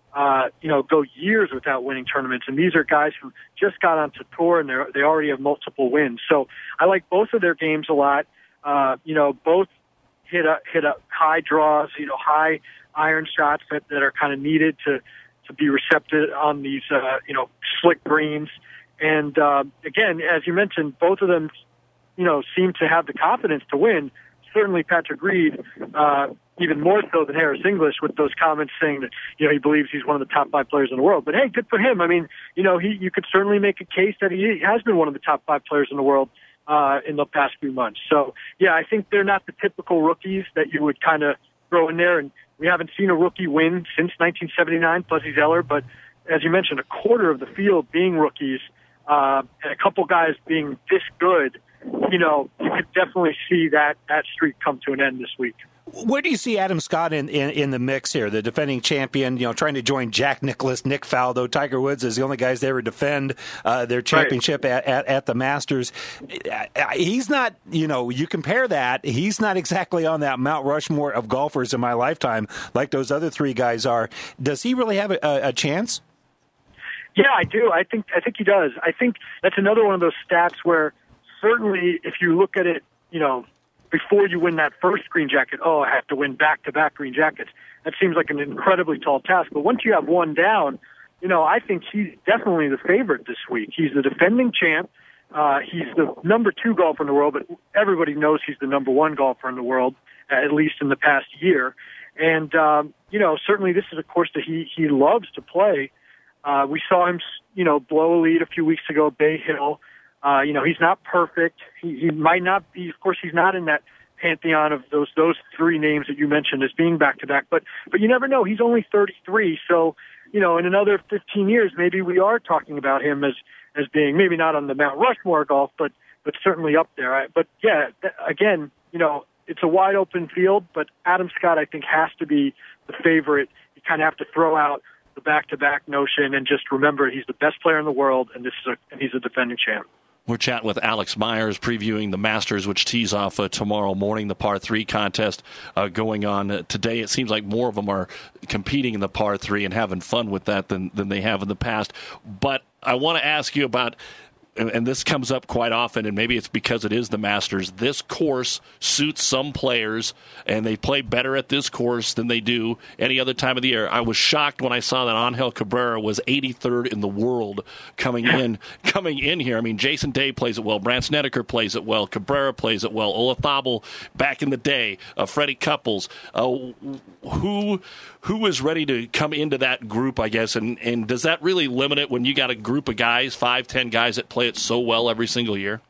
S4: go years without winning tournaments, and these are guys who just got onto tour and they already have multiple wins. So I like both of their games a lot. Both hit up high draws, high iron shots that are kind of needed to be receptive on these, slick greens. And, again, as you mentioned, both of them, seem to have the confidence to win. certainly Patrick Reed, even more so than Harris English, with those comments saying that, he believes he's one of the top 5 players in the world. But hey, good for him. I mean, you could certainly make a case that he has been one of the top 5 players in the world in the past few months. So, yeah, I think they're not the typical rookies that you would kind of throw in there. And we haven't seen a rookie win since 1979, Fuzzy Zeller. But as you mentioned, a quarter of the field being rookies, and a couple guys being this good, you could definitely see that streak come to an end this week.
S10: Where do you see Adam Scott in the mix here, the defending champion, trying to join Jack Nicklaus, Nick Faldo, Tiger Woods is the only guys to ever defend their championship at the Masters. He's not, you compare that, he's not exactly on that Mount Rushmore of golfers in my lifetime like those other 3 guys are. Does he really have a chance?
S4: Yeah, I do. I think he does. I think that's another one of those stats where certainly if you look at it, before you win that first green jacket, I have to win back-to-back green jackets. That seems like an incredibly tall task. But once you have one down, I think he's definitely the favorite this week. He's the defending champ. He's the number 2 golfer in the world, but everybody knows he's the number 1 golfer in the world, at least in the past year. And, certainly this is a course that he loves to play. We saw him, blow a lead a few weeks ago, Bay Hill. He's not perfect. He might not be, of course, he's not in that pantheon of those 3 names that you mentioned as being back-to-back, but you never know. He's only 33, so, in another 15 years, maybe we are talking about him as being maybe not on the Mount Rushmore golf, but certainly up there. But yeah, again, it's a wide open field, but Adam Scott, I think, has to be the favorite. You kind of have to throw out the back-to-back notion and just remember he's the best player in the world, and he's a defending champ.
S6: We're chatting with Alex Myers, previewing the Masters, which tees off tomorrow morning, the par 3 contest going on today. It seems like more of them are competing in the par 3 and having fun with that than they have in the past. But I want to ask you about, and this comes up quite often, and maybe it's because it is the Masters, this course suits some players, and they play better at this course than they do any other time of the year. I was shocked when I saw that Angel Cabrera was 83rd in the world coming in here. I mean, Jason Day plays it well, Brandt Snedeker plays it well, Cabrera plays it well, Olazabal back in the day, Freddie Couples. Who is ready to come into that group, I guess, and does that really limit it when you got a group of guys, 5-10 guys that play it so well every single year?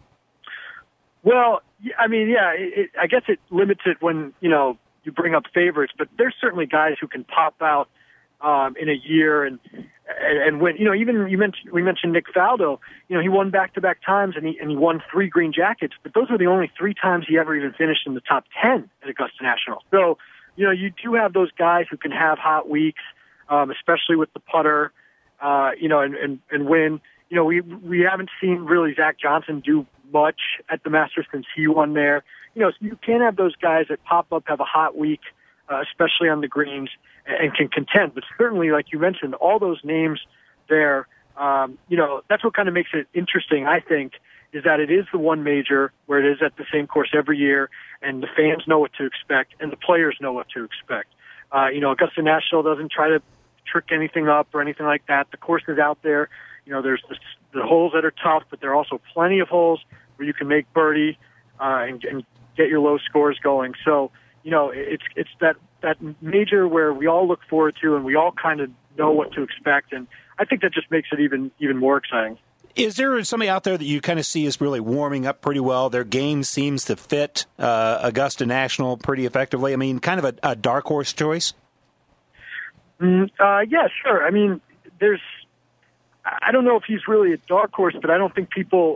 S4: Well, I mean, yeah, I guess it limits it when, you bring up favorites, but there's certainly guys who can pop out in a year and win. Even we mentioned Nick Faldo. He won back-to-back times and he won 3 green jackets, but those were the only 3 times he ever even finished in the top 10 at Augusta National. So, you do have those guys who can have hot weeks, especially with the putter, and win. We haven't seen really Zach Johnson do much at the Masters since he won there. So you can have those guys that pop up, have a hot week, especially on the greens, and can contend. But certainly, like you mentioned, all those names there, that's what kind of makes it interesting, I think, is that it is the one major where it is at the same course every year, and the fans know what to expect, and the players know what to expect. Augusta National doesn't try to trick anything up or anything like that. The course is out there. There's the holes that are tough, but there are also plenty of holes where you can make birdie and get your low scores going. So, it's that major where we all look forward to and we all kind of know what to expect, and I think that just makes it even more exciting.
S10: Is there somebody out there that you kind of see is really warming up pretty well? Their game seems to fit Augusta National pretty effectively. I mean, kind of a dark horse choice?
S4: Yeah, sure. I mean, I don't know if he's really a dark horse, but I don't think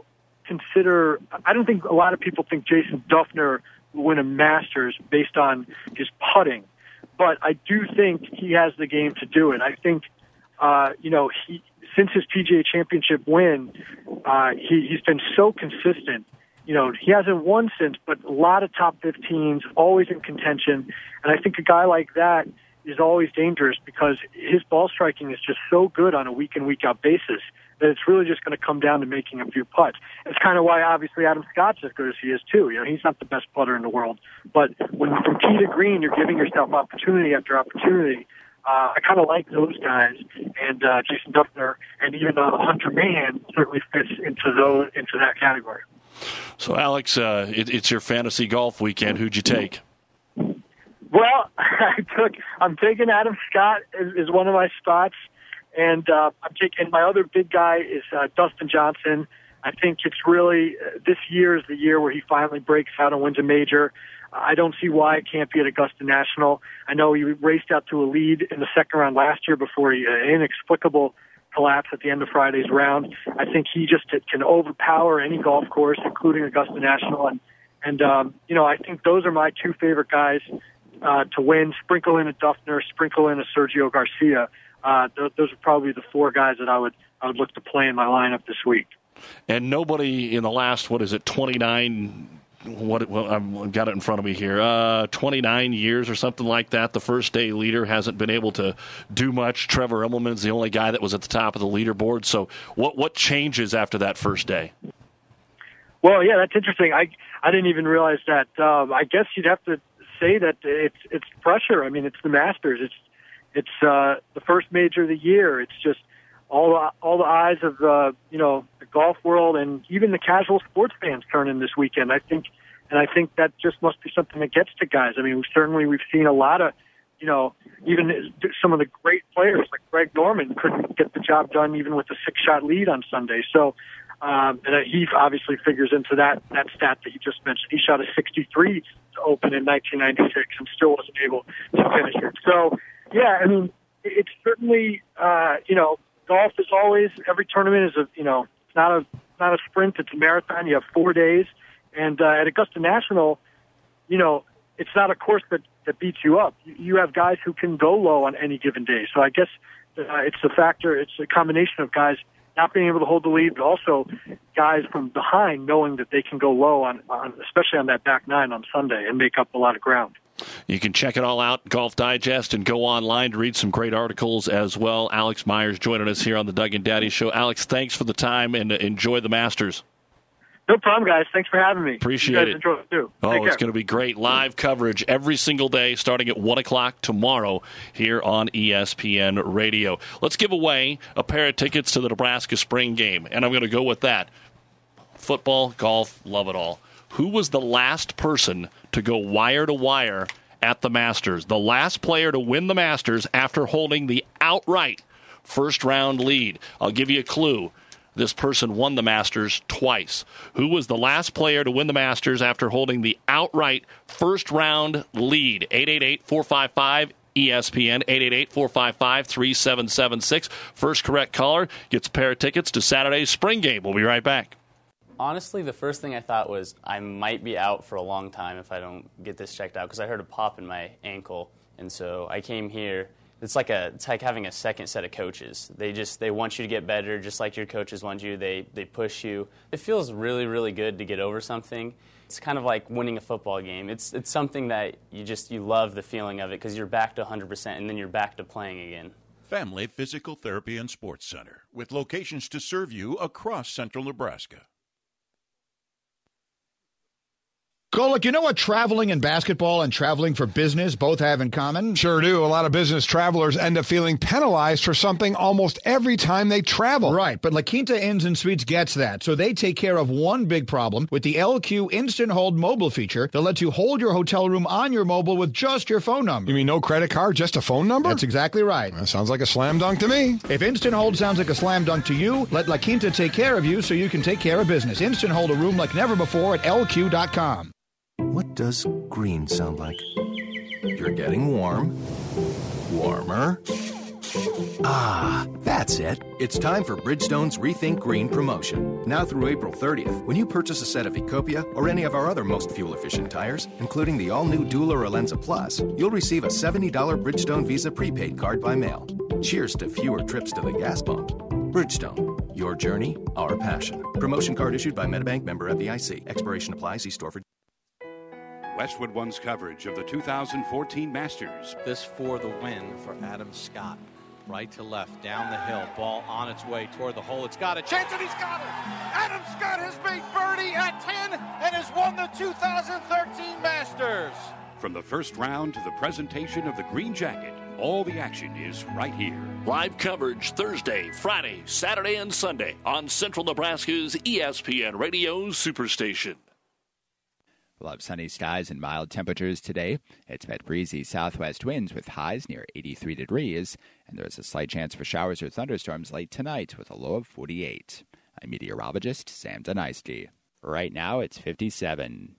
S4: a lot of people think Jason Dufner will win a Masters based on his putting. But I do think he has the game to do it. I think, since his PGA Championship win, he's been so consistent. He hasn't won since, but a lot of top 15s, always in contention. And I think a guy like that is always dangerous because his ball striking is just so good on a week-in, week-out basis that it's really just going to come down to making a few putts. It's kind of why, obviously, Adam Scott's as good as he is, too. He's not the best putter in the world. But when from tee to green, you're giving yourself opportunity after opportunity. I kind of like those guys, and Jason Dufner and even Hunter Mahan certainly fits into that category.
S6: So, Alex, it's your fantasy golf weekend. Who'd you take?
S4: Well, I'm taking Adam Scott is one of my spots, and I'm taking my other big guy is Dustin Johnson. I think it's really this year is the year where he finally breaks out and wins a major. I don't see why it can't be at Augusta National. I know he raced out to a lead in the second round last year before he inexplicable collapse at the end of Friday's round. I think he just can overpower any golf course, including Augusta National. And I think those are my two favorite guys to win. Sprinkle in a Duffner, sprinkle in a Sergio Garcia. Those are probably the four guys that I would look to play in my lineup this week.
S6: And nobody in the last, 29, I've got it in front of me here, 29 years or something like that, the first day leader hasn't been able to do much. Trevor Immelman's the only guy that was at the top of the leaderboard. So what changes after that first day?
S4: Well, yeah, that's interesting. I didn't even realize that. I guess you'd have to say that it's pressure. I mean, it's the Masters. It's the first major of the year. It's just all the eyes of the golf world and even the casual sports fans turn in this weekend. I think that just must be something that gets to guys. I mean, we've seen a lot of, even some of the great players like Greg Norman couldn't get the job done even with a 6-shot lead on Sunday. So, and he obviously figures into that stat that you just mentioned. He shot a 63 to open in 1996 and still wasn't able to finish it. So, yeah, I mean, it's certainly, golf is always, every tournament is it's not a sprint, it's a marathon. You have 4 days. And at Augusta National, it's not a course that beats you up. You have guys who can go low on any given day. So I guess it's a factor. It's a combination of guys not being able to hold the lead, but also guys from behind knowing that they can go low on especially on that back nine on Sunday and make up a lot of ground.
S6: You can check it all out, Golf Digest, and go online to read some great articles as well. Alex Myers joining us here on the Doug and Daddy Show. Alex, thanks for the time, and enjoy the Masters.
S4: No problem, guys. Thanks for having me.
S6: Appreciate it.
S4: Enjoy it, too.
S6: Oh, it's going to be great. Live coverage every single day starting at 1 o'clock tomorrow here on ESPN Radio. Let's give away a pair of tickets to the Nebraska spring game, and I'm going to go with that. Football, golf, love it all. Who was the last person to go wire-to-wire at the Masters? The last player to win the Masters after holding the outright first-round lead. I'll give you a clue. This person won the Masters twice. Who was the last player to win the Masters after holding the outright first-round lead? 888-455-ESPN, 888-455-3776. First correct caller gets a pair of tickets to Saturday's spring game. We'll be right back.
S5: Honestly, the first thing I thought was I might be out for a long time if I don't get this checked out because I heard a pop in my ankle. And so I came here. It's like having a second set of coaches. They want you to get better just like your coaches want you. They push you. It feels really, really good to get over something. It's kind of like winning a football game. It's something that you love the feeling of it because you're back to 100% and then you're back to playing again.
S7: Family Physical Therapy and Sports Center with locations to serve you across central Nebraska.
S8: Golick, you know what traveling in basketball and traveling for business both have in common?
S24: Sure do. A lot of business travelers end up feeling penalized for something almost every time they travel.
S8: Right, but La Quinta Inns and Suites gets that, so they take care of one big problem with the LQ Instant Hold mobile feature that lets you hold your hotel room on your mobile with just your phone number.
S24: You mean no credit card, just a phone number?
S8: That's exactly right.
S24: That sounds like a slam dunk to me.
S8: If Instant Hold sounds like a slam dunk to you, let La Quinta take care of you so you can take care of business. Instant Hold a room like never before at LQ.com.
S3: What does green sound like? You're getting warm. Warmer. Ah, that's it. It's time for Bridgestone's Rethink Green promotion. Now through April 30th, when you purchase a set of Ecopia or any of our other most fuel-efficient tires, including the all-new Dueler Alenza Plus, you'll receive a $70 Bridgestone Visa prepaid card by mail. Cheers to fewer trips to the gas pump. Bridgestone, your journey, our passion. Promotion card issued by MetaBank, member FDIC. Expiration applies. See store for...
S7: Westwood One's coverage of the 2014 Masters.
S25: This for the win for Adam Scott. Right to left, down the hill, ball on its way toward the hole. It's got a chance, and he's got it! Adam Scott has made birdie at 10 and has won the 2013 Masters.
S2: From the first round to the presentation of the green jacket, all the action is right here.
S6: Live coverage Thursday, Friday, Saturday, and Sunday on Central Nebraska's ESPN Radio Superstation.
S19: We'll have sunny skies and mild temperatures today. It's met breezy southwest winds with highs near 83 degrees, and there's a slight chance for showers or thunderstorms late tonight with a low of 48. I'm meteorologist Sam Danaisky. Right now, it's 57.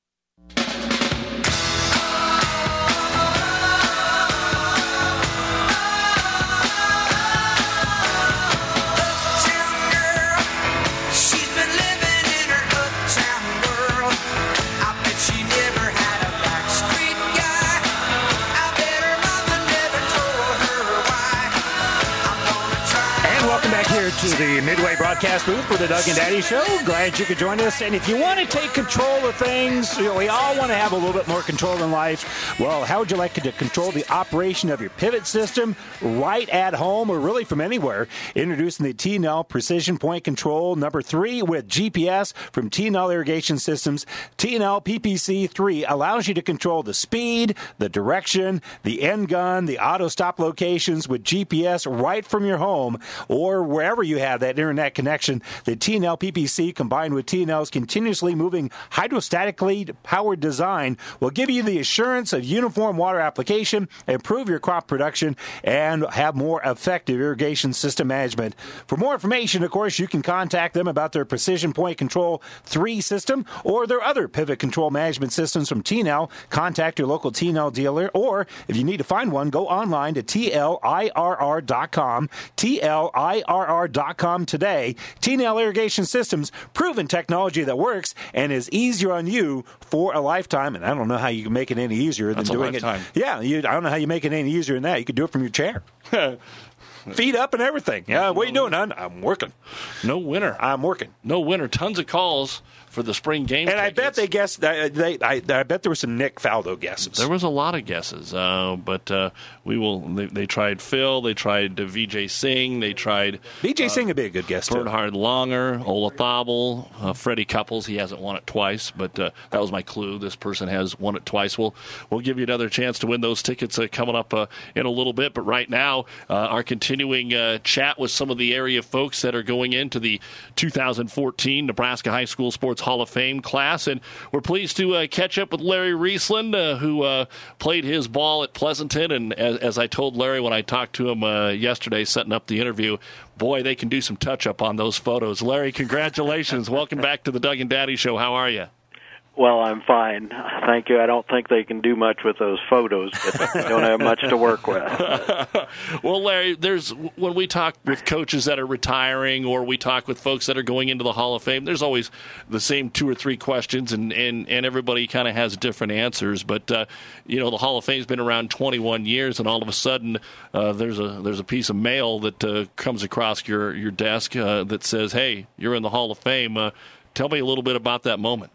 S10: To the Midway broadcast booth for the Doug and Daddy Show. Glad you could join us. And if you want to take control of things, we all want to have a little bit more control in life. Well, how would you like to control the operation of your pivot system right at home or really from anywhere? Introducing the T&L Precision Point Control number 3 with GPS from T&L Irrigation Systems. T&L PPC 3 allows you to control the speed, the direction, the end gun, the auto stop locations with GPS right from your home or wherever you have that internet connection. The T&L PPC combined with T&L's continuously moving hydrostatically powered design will give you the assurance of uniform water application, improve your crop production, and have more effective irrigation system management. For more information, of course, you can contact them about their Precision Point Control 3 system or their other pivot control management systems from T&L. Contact your local T&L dealer, or if you need to find one, go online to TLIRR.com. TLIRR.com today. T&L Irrigation Systems, proven technology that works and is easier on you for a lifetime. And I don't know how you can make it any easier than doing it. Yeah, I don't know how you make it any easier than that. You could do it from your chair. Feet up and everything. Yeah, what are you doing, hon? I'm working.
S6: No winner.
S10: I'm working.
S6: No winner. Tons of calls for the spring game.
S10: And tickets. I bet they guessed. I bet there were some Nick Faldo guesses.
S6: There was a lot of guesses, but we will. They tried Phil. They tried VJ Singh. They tried
S10: VJ Singh would be a good guess.
S6: Bernhard Longer, Ola Thobel, Freddie Couples. He hasn't won it twice, but that was my clue. This person has won it twice. We'll give you another chance to win those tickets coming up in a little bit. But right now, our continuing chat with some of the area folks that are going into the 2014 Nebraska High School Sports Hall of Fame class, and we're pleased to catch up with Larry Riesland, who played his ball at Pleasanton, and as I told Larry when I talked to him yesterday setting up the interview, boy, they can do some touch-up on those photos. Larry, congratulations. Welcome back to the Doug and Daddy Show. How are you?
S9: Well, I'm fine. Thank you. I don't think they can do much with those photos, but they don't have much to work with.
S6: Well, Larry, when we talk with coaches that are retiring or we talk with folks that are going into the Hall of Fame, there's always the same 2 or 3 questions, and everybody kind of has different answers. But, the Hall of Fame's been around 21 years, and all of a sudden there's a piece of mail that comes across your desk that says, hey, you're in the Hall of Fame. Tell me a little bit about that moment.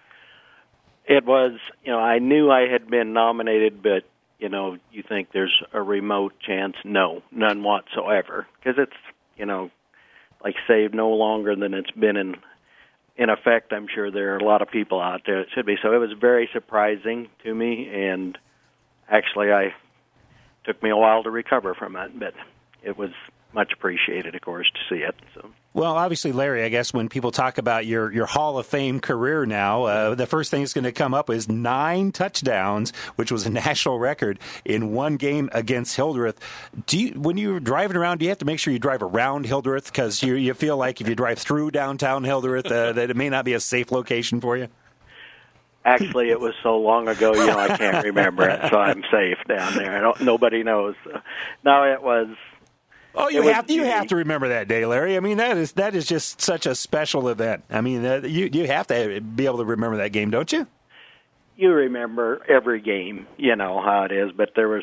S9: It was, I knew I had been nominated, but, you think there's a remote chance. No, none whatsoever. Because it's, like saved no longer than it's been in effect. I'm sure there are a lot of people out there that should be. So it was very surprising to me, and actually it took me a while to recover from it, but it was much appreciated, of course, to see it. So.
S10: Well, obviously, Larry, I guess when people talk about your Hall of Fame career now, the first thing that's going to come up is 9 touchdowns, which was a national record in one game against Hildreth. When you're driving around, do you have to make sure you drive around Hildreth? Because you feel like if you drive through downtown Hildreth, that it may not be a safe location for you?
S9: Actually, it was so long ago, I can't remember it, so I'm safe down there. Nobody knows. No, it was...
S10: Oh, you have to remember that day, Larry. I mean, that is just such a special event. I mean, you have to be able to remember that game, don't you?
S9: You remember every game, how it is, but it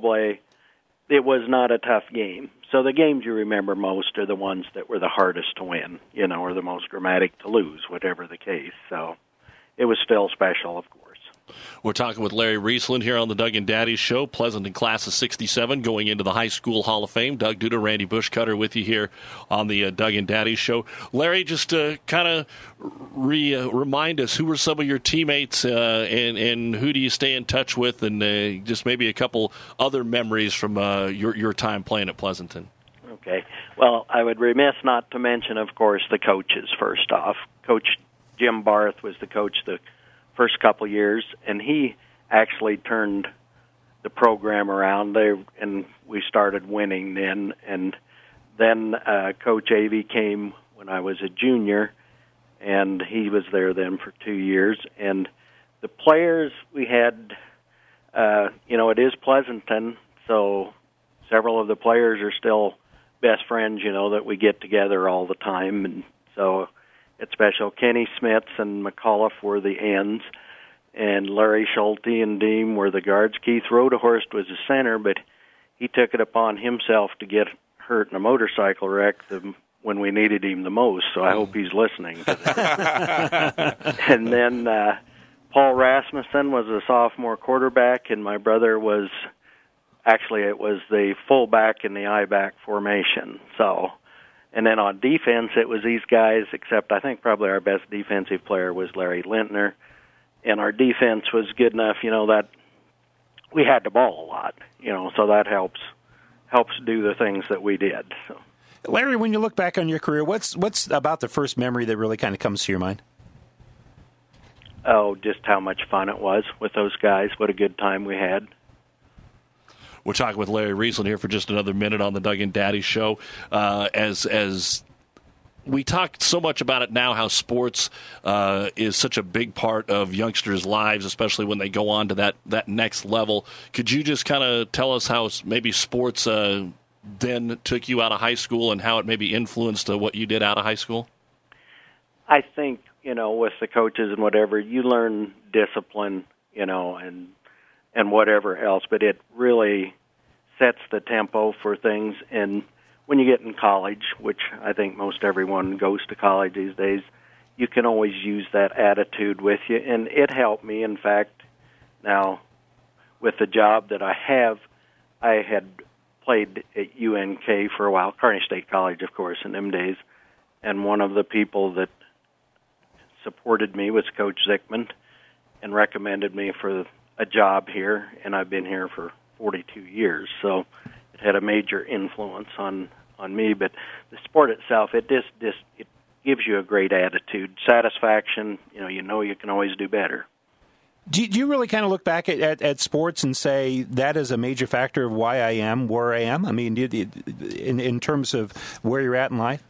S9: was not a tough game. So the games you remember most are the ones that were the hardest to win, or the most dramatic to lose, whatever the case. So it was still special, of course.
S6: We're talking with Larry Riesland here on the Doug and Daddy Show. Pleasanton class of 67 going into the High School Hall of Fame. Doug Duda, Randy Bushcutter with you here on the Doug and Daddy Show. Larry, just to kind of remind us, who were some of your teammates and who do you stay in touch with, and just maybe a couple other memories from your time playing at Pleasanton.
S9: Okay. Well, I would remiss not to mention, of course, the coaches first off. Coach Jim Barth was the coach the first couple years, and he actually turned the program around there, and we started winning then. And then Coach Avey came when I was a junior, and he was there then for 2 years. And the players we had, it is Pleasanton, so several of the players are still best friends, that we get together all the time. And so it's special. Kenny Smits and McAuliffe were the ends, and Larry Schulte and Deem were the guards. Keith Rodehorst was the center, but he took it upon himself to get hurt in a motorcycle wreck when we needed him the most, so I hope he's listening to this. And then Paul Rasmussen was a sophomore quarterback, and my brother was, actually it was the fullback in the I-back formation. So, and then on defense, it was these guys, except I think probably our best defensive player was Larry Lintner. And our defense was good enough, that we had the ball a lot, so that helps do the things that we did. So.
S10: Larry, when you look back on your career, what's about the first memory that really kind of comes to your mind?
S9: Oh, just how much fun it was with those guys. What a good time we had.
S6: We're talking with Larry Riesland here for just another minute on the Doug and Daddy Show. As we talk so much about it now, how sports is such a big part of youngsters' lives, especially when they go on to that next level. Could you just kind of tell us how maybe sports then took you out of high school and how it maybe influenced what you did out of high school?
S9: I think, with the coaches and whatever, you learn discipline, and whatever else, but it really sets the tempo for things. And when you get in college, which I think most everyone goes to college these days, you can always use that attitude with you. And it helped me. In fact, now with the job that I have, I had played at UNK for a while, Kearney State College, of course, in them days. And one of the people that supported me was Coach Zickman and recommended me for a job here, and I've been here for 42 years, so it had a major influence on me. But the sport itself, it gives you a great attitude, satisfaction. You can always do better.
S10: Do you really kind of look back at sports and say that is a major factor of why I am where I am? I mean, in terms of where you're at in life?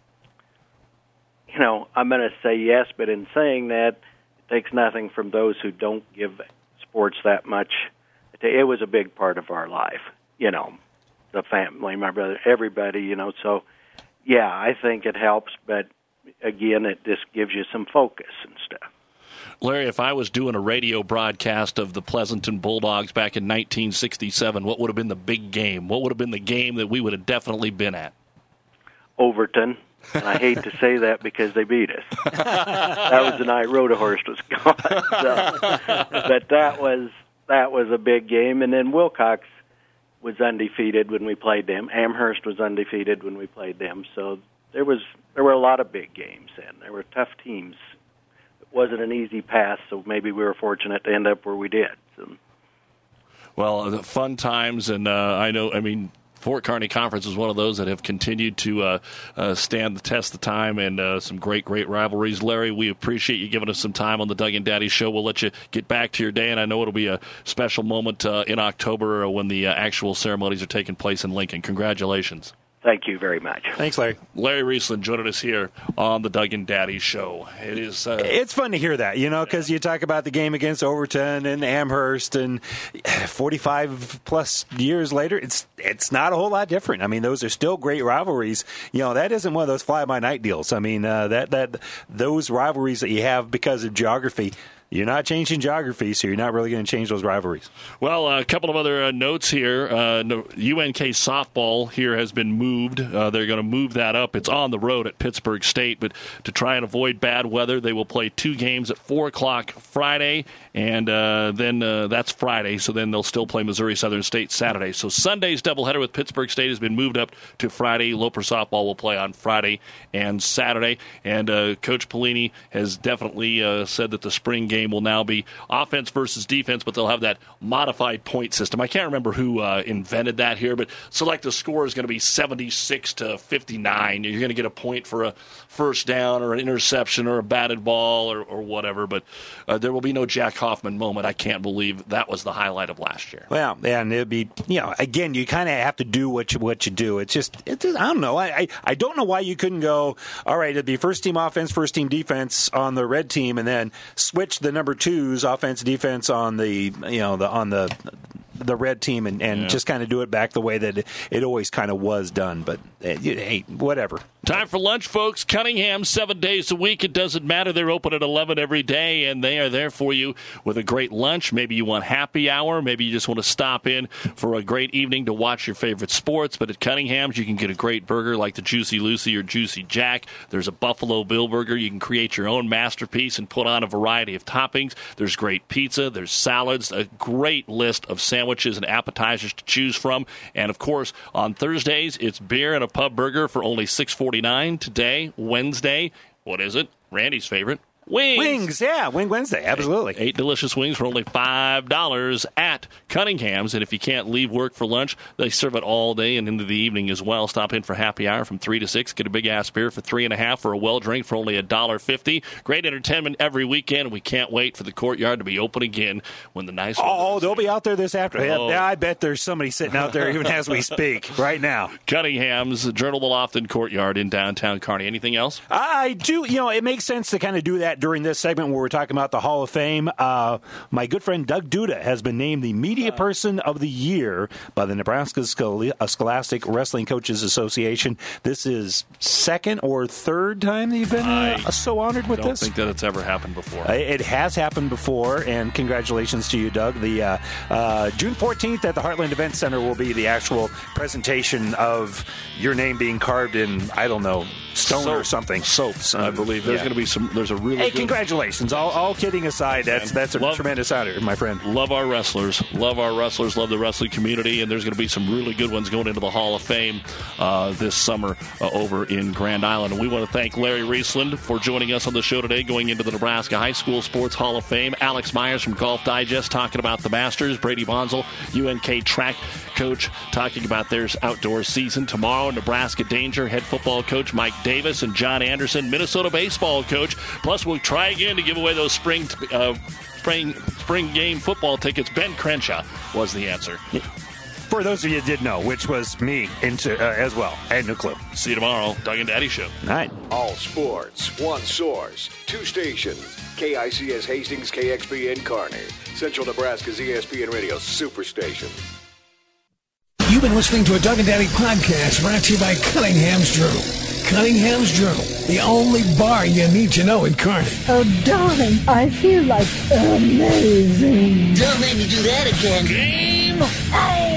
S9: I'm going to say yes, but in saying that, it takes nothing from those who don't give sports that much. It was a big part of our life, the family, my brother, everybody, so yeah, I think it helps, but again, it just gives you some focus and stuff.
S6: Larry, if I was doing a radio broadcast of the Pleasanton Bulldogs back in 1967, what would have been the big game? What would have been the game that we would have definitely been at?
S9: Overton. And I hate to say that because they beat us. That was the night Rodehorst was gone. But that was a big game. And then Wilcox was undefeated when we played them. Amherst was undefeated when we played them. So there were a lot of big games then. There were tough teams. It wasn't an easy pass, so maybe we were fortunate to end up where we did. So.
S6: Well, fun times, and Fort Kearney Conference is one of those that have continued to stand the test of time, and some great rivalries. Larry, we appreciate you giving us some time on the Doug and Daddy Show. We'll let you get back to your day, and I know it'll be a special moment in October when the actual ceremonies are taking place in Lincoln. Congratulations.
S9: Thank you very much.
S10: Thanks, Larry.
S6: Larry Riesland joining us here on the Doug and Daddy Show.
S10: It's fun to hear that, because you talk about the game against Overton and Amherst, and 45-plus years later, it's not a whole lot different. I mean, those are still great rivalries. That isn't one of those fly-by-night deals. I mean, that those rivalries that you have because of geography, You're not changing geography, so you're not really going to change those rivalries.
S6: Well, a couple of other notes here. UNK softball here has been moved. They're going to move that up. It's on the road at Pittsburgh State, but to try and avoid bad weather, they will play 2 games at 4 o'clock Friday, and then that's Friday, so then they'll still play Missouri Southern State Saturday. So Sunday's doubleheader with Pittsburgh State has been moved up to Friday. Loper softball will play on Friday and Saturday, and Coach Pelini has definitely said that the spring game will now be offense versus defense, but they'll have that modified point system. I can't remember who invented that here, but select the score is going to be 76-59. You're going to get a point for a first down or an interception or a batted ball or whatever, but there will be no Jack Hoffman moment. I can't believe that was the highlight of last year.
S10: Well, and it'd be, again, you kind of have to do what you do. It's just, I don't know. I don't know why you couldn't go, all right, it'd be first team offense, first team defense on the red team, and then switch the number 2's offense, defense on the red team and just kind of do it back the way that it always kind of was done. But, hey, whatever.
S6: Time for lunch, folks. Cunningham, 7 days a week. It doesn't matter. They're open at 11 every day, and they are there for you with a great lunch. Maybe you want happy hour. Maybe you just want to stop in for a great evening to watch your favorite sports. But at Cunningham's, you can get a great burger like the Juicy Lucy or Juicy Jack. There's a Buffalo Bill Burger. You can create your own masterpiece and put on a variety of toppings. There's great pizza. There's salads, a great list of sandwiches and appetizers to choose from. And, of course, on Thursdays, it's beer and a pub burger for only $6.49. Today, Wednesday, what is it? Randy's favorite.
S10: Wings, yeah, Wing Wednesday, absolutely.
S6: 8 delicious wings for only $5 at Cunningham's. And if you can't leave work for lunch, they serve it all day and into the evening as well. Stop in for happy hour from 3 to 6. Get a big-ass beer for $3.50 or a well drink for only $1.50. Great entertainment every weekend. We can't wait for the courtyard to be open again when the nice weather
S10: they'll be out there this afternoon. Oh. Yeah, I bet there's somebody sitting out there even as we speak right now.
S6: Cunningham's, Journal of the Lofton Courtyard in downtown Kearney. Anything else?
S10: I do. It makes sense to kind of do that during this segment where we're talking about the Hall of Fame. My good friend Doug Duda has been named the Media Person of the Year by the Nebraska Scholastic Wrestling Coaches Association. This is second or third time that you've been so honored with this?
S6: I don't think that it's ever happened before.
S10: It has happened before, and congratulations to you, Doug. The June 14th at the Heartland Event Center will be the actual presentation of your name being carved in, I don't know, stone or something.
S6: Soaps, I believe. There's going to be there's a really good...
S10: Congratulations. All kidding aside, that's a tremendous honor, my friend.
S6: Love our wrestlers. Love the wrestling community, and there's going to be some really good ones going into the Hall of Fame this summer over in Grand Island. And we want to thank Larry Riesland for joining us on the show today, going into the Nebraska High School Sports Hall of Fame. Alex Myers from Golf Digest talking about the Masters. Brady Bonzel, UNK track coach, talking about their outdoor season. Tomorrow, Nebraska Danger head football coach Mike Davis and John Anderson, Minnesota baseball coach. Plus, we'll try again to give away those spring game football tickets. Ben Crenshaw was the answer.
S10: For those of you that did know, which was me as well. I had no clue.
S6: See you tomorrow. Doug and Daddy Show.
S10: All right.
S22: All sports, one source, 2 stations. KICS Hastings, KXPN Kearney. Central Nebraska's ESPN Radio Superstation.
S11: You've been listening to a Doug and Daddy podcast brought to you by Cunningham's Journal. Cunningham's Journal, the only bar you need to know in Kearney.
S12: Oh, darling, I feel like amazing.
S11: Don't make me do that again.
S12: Game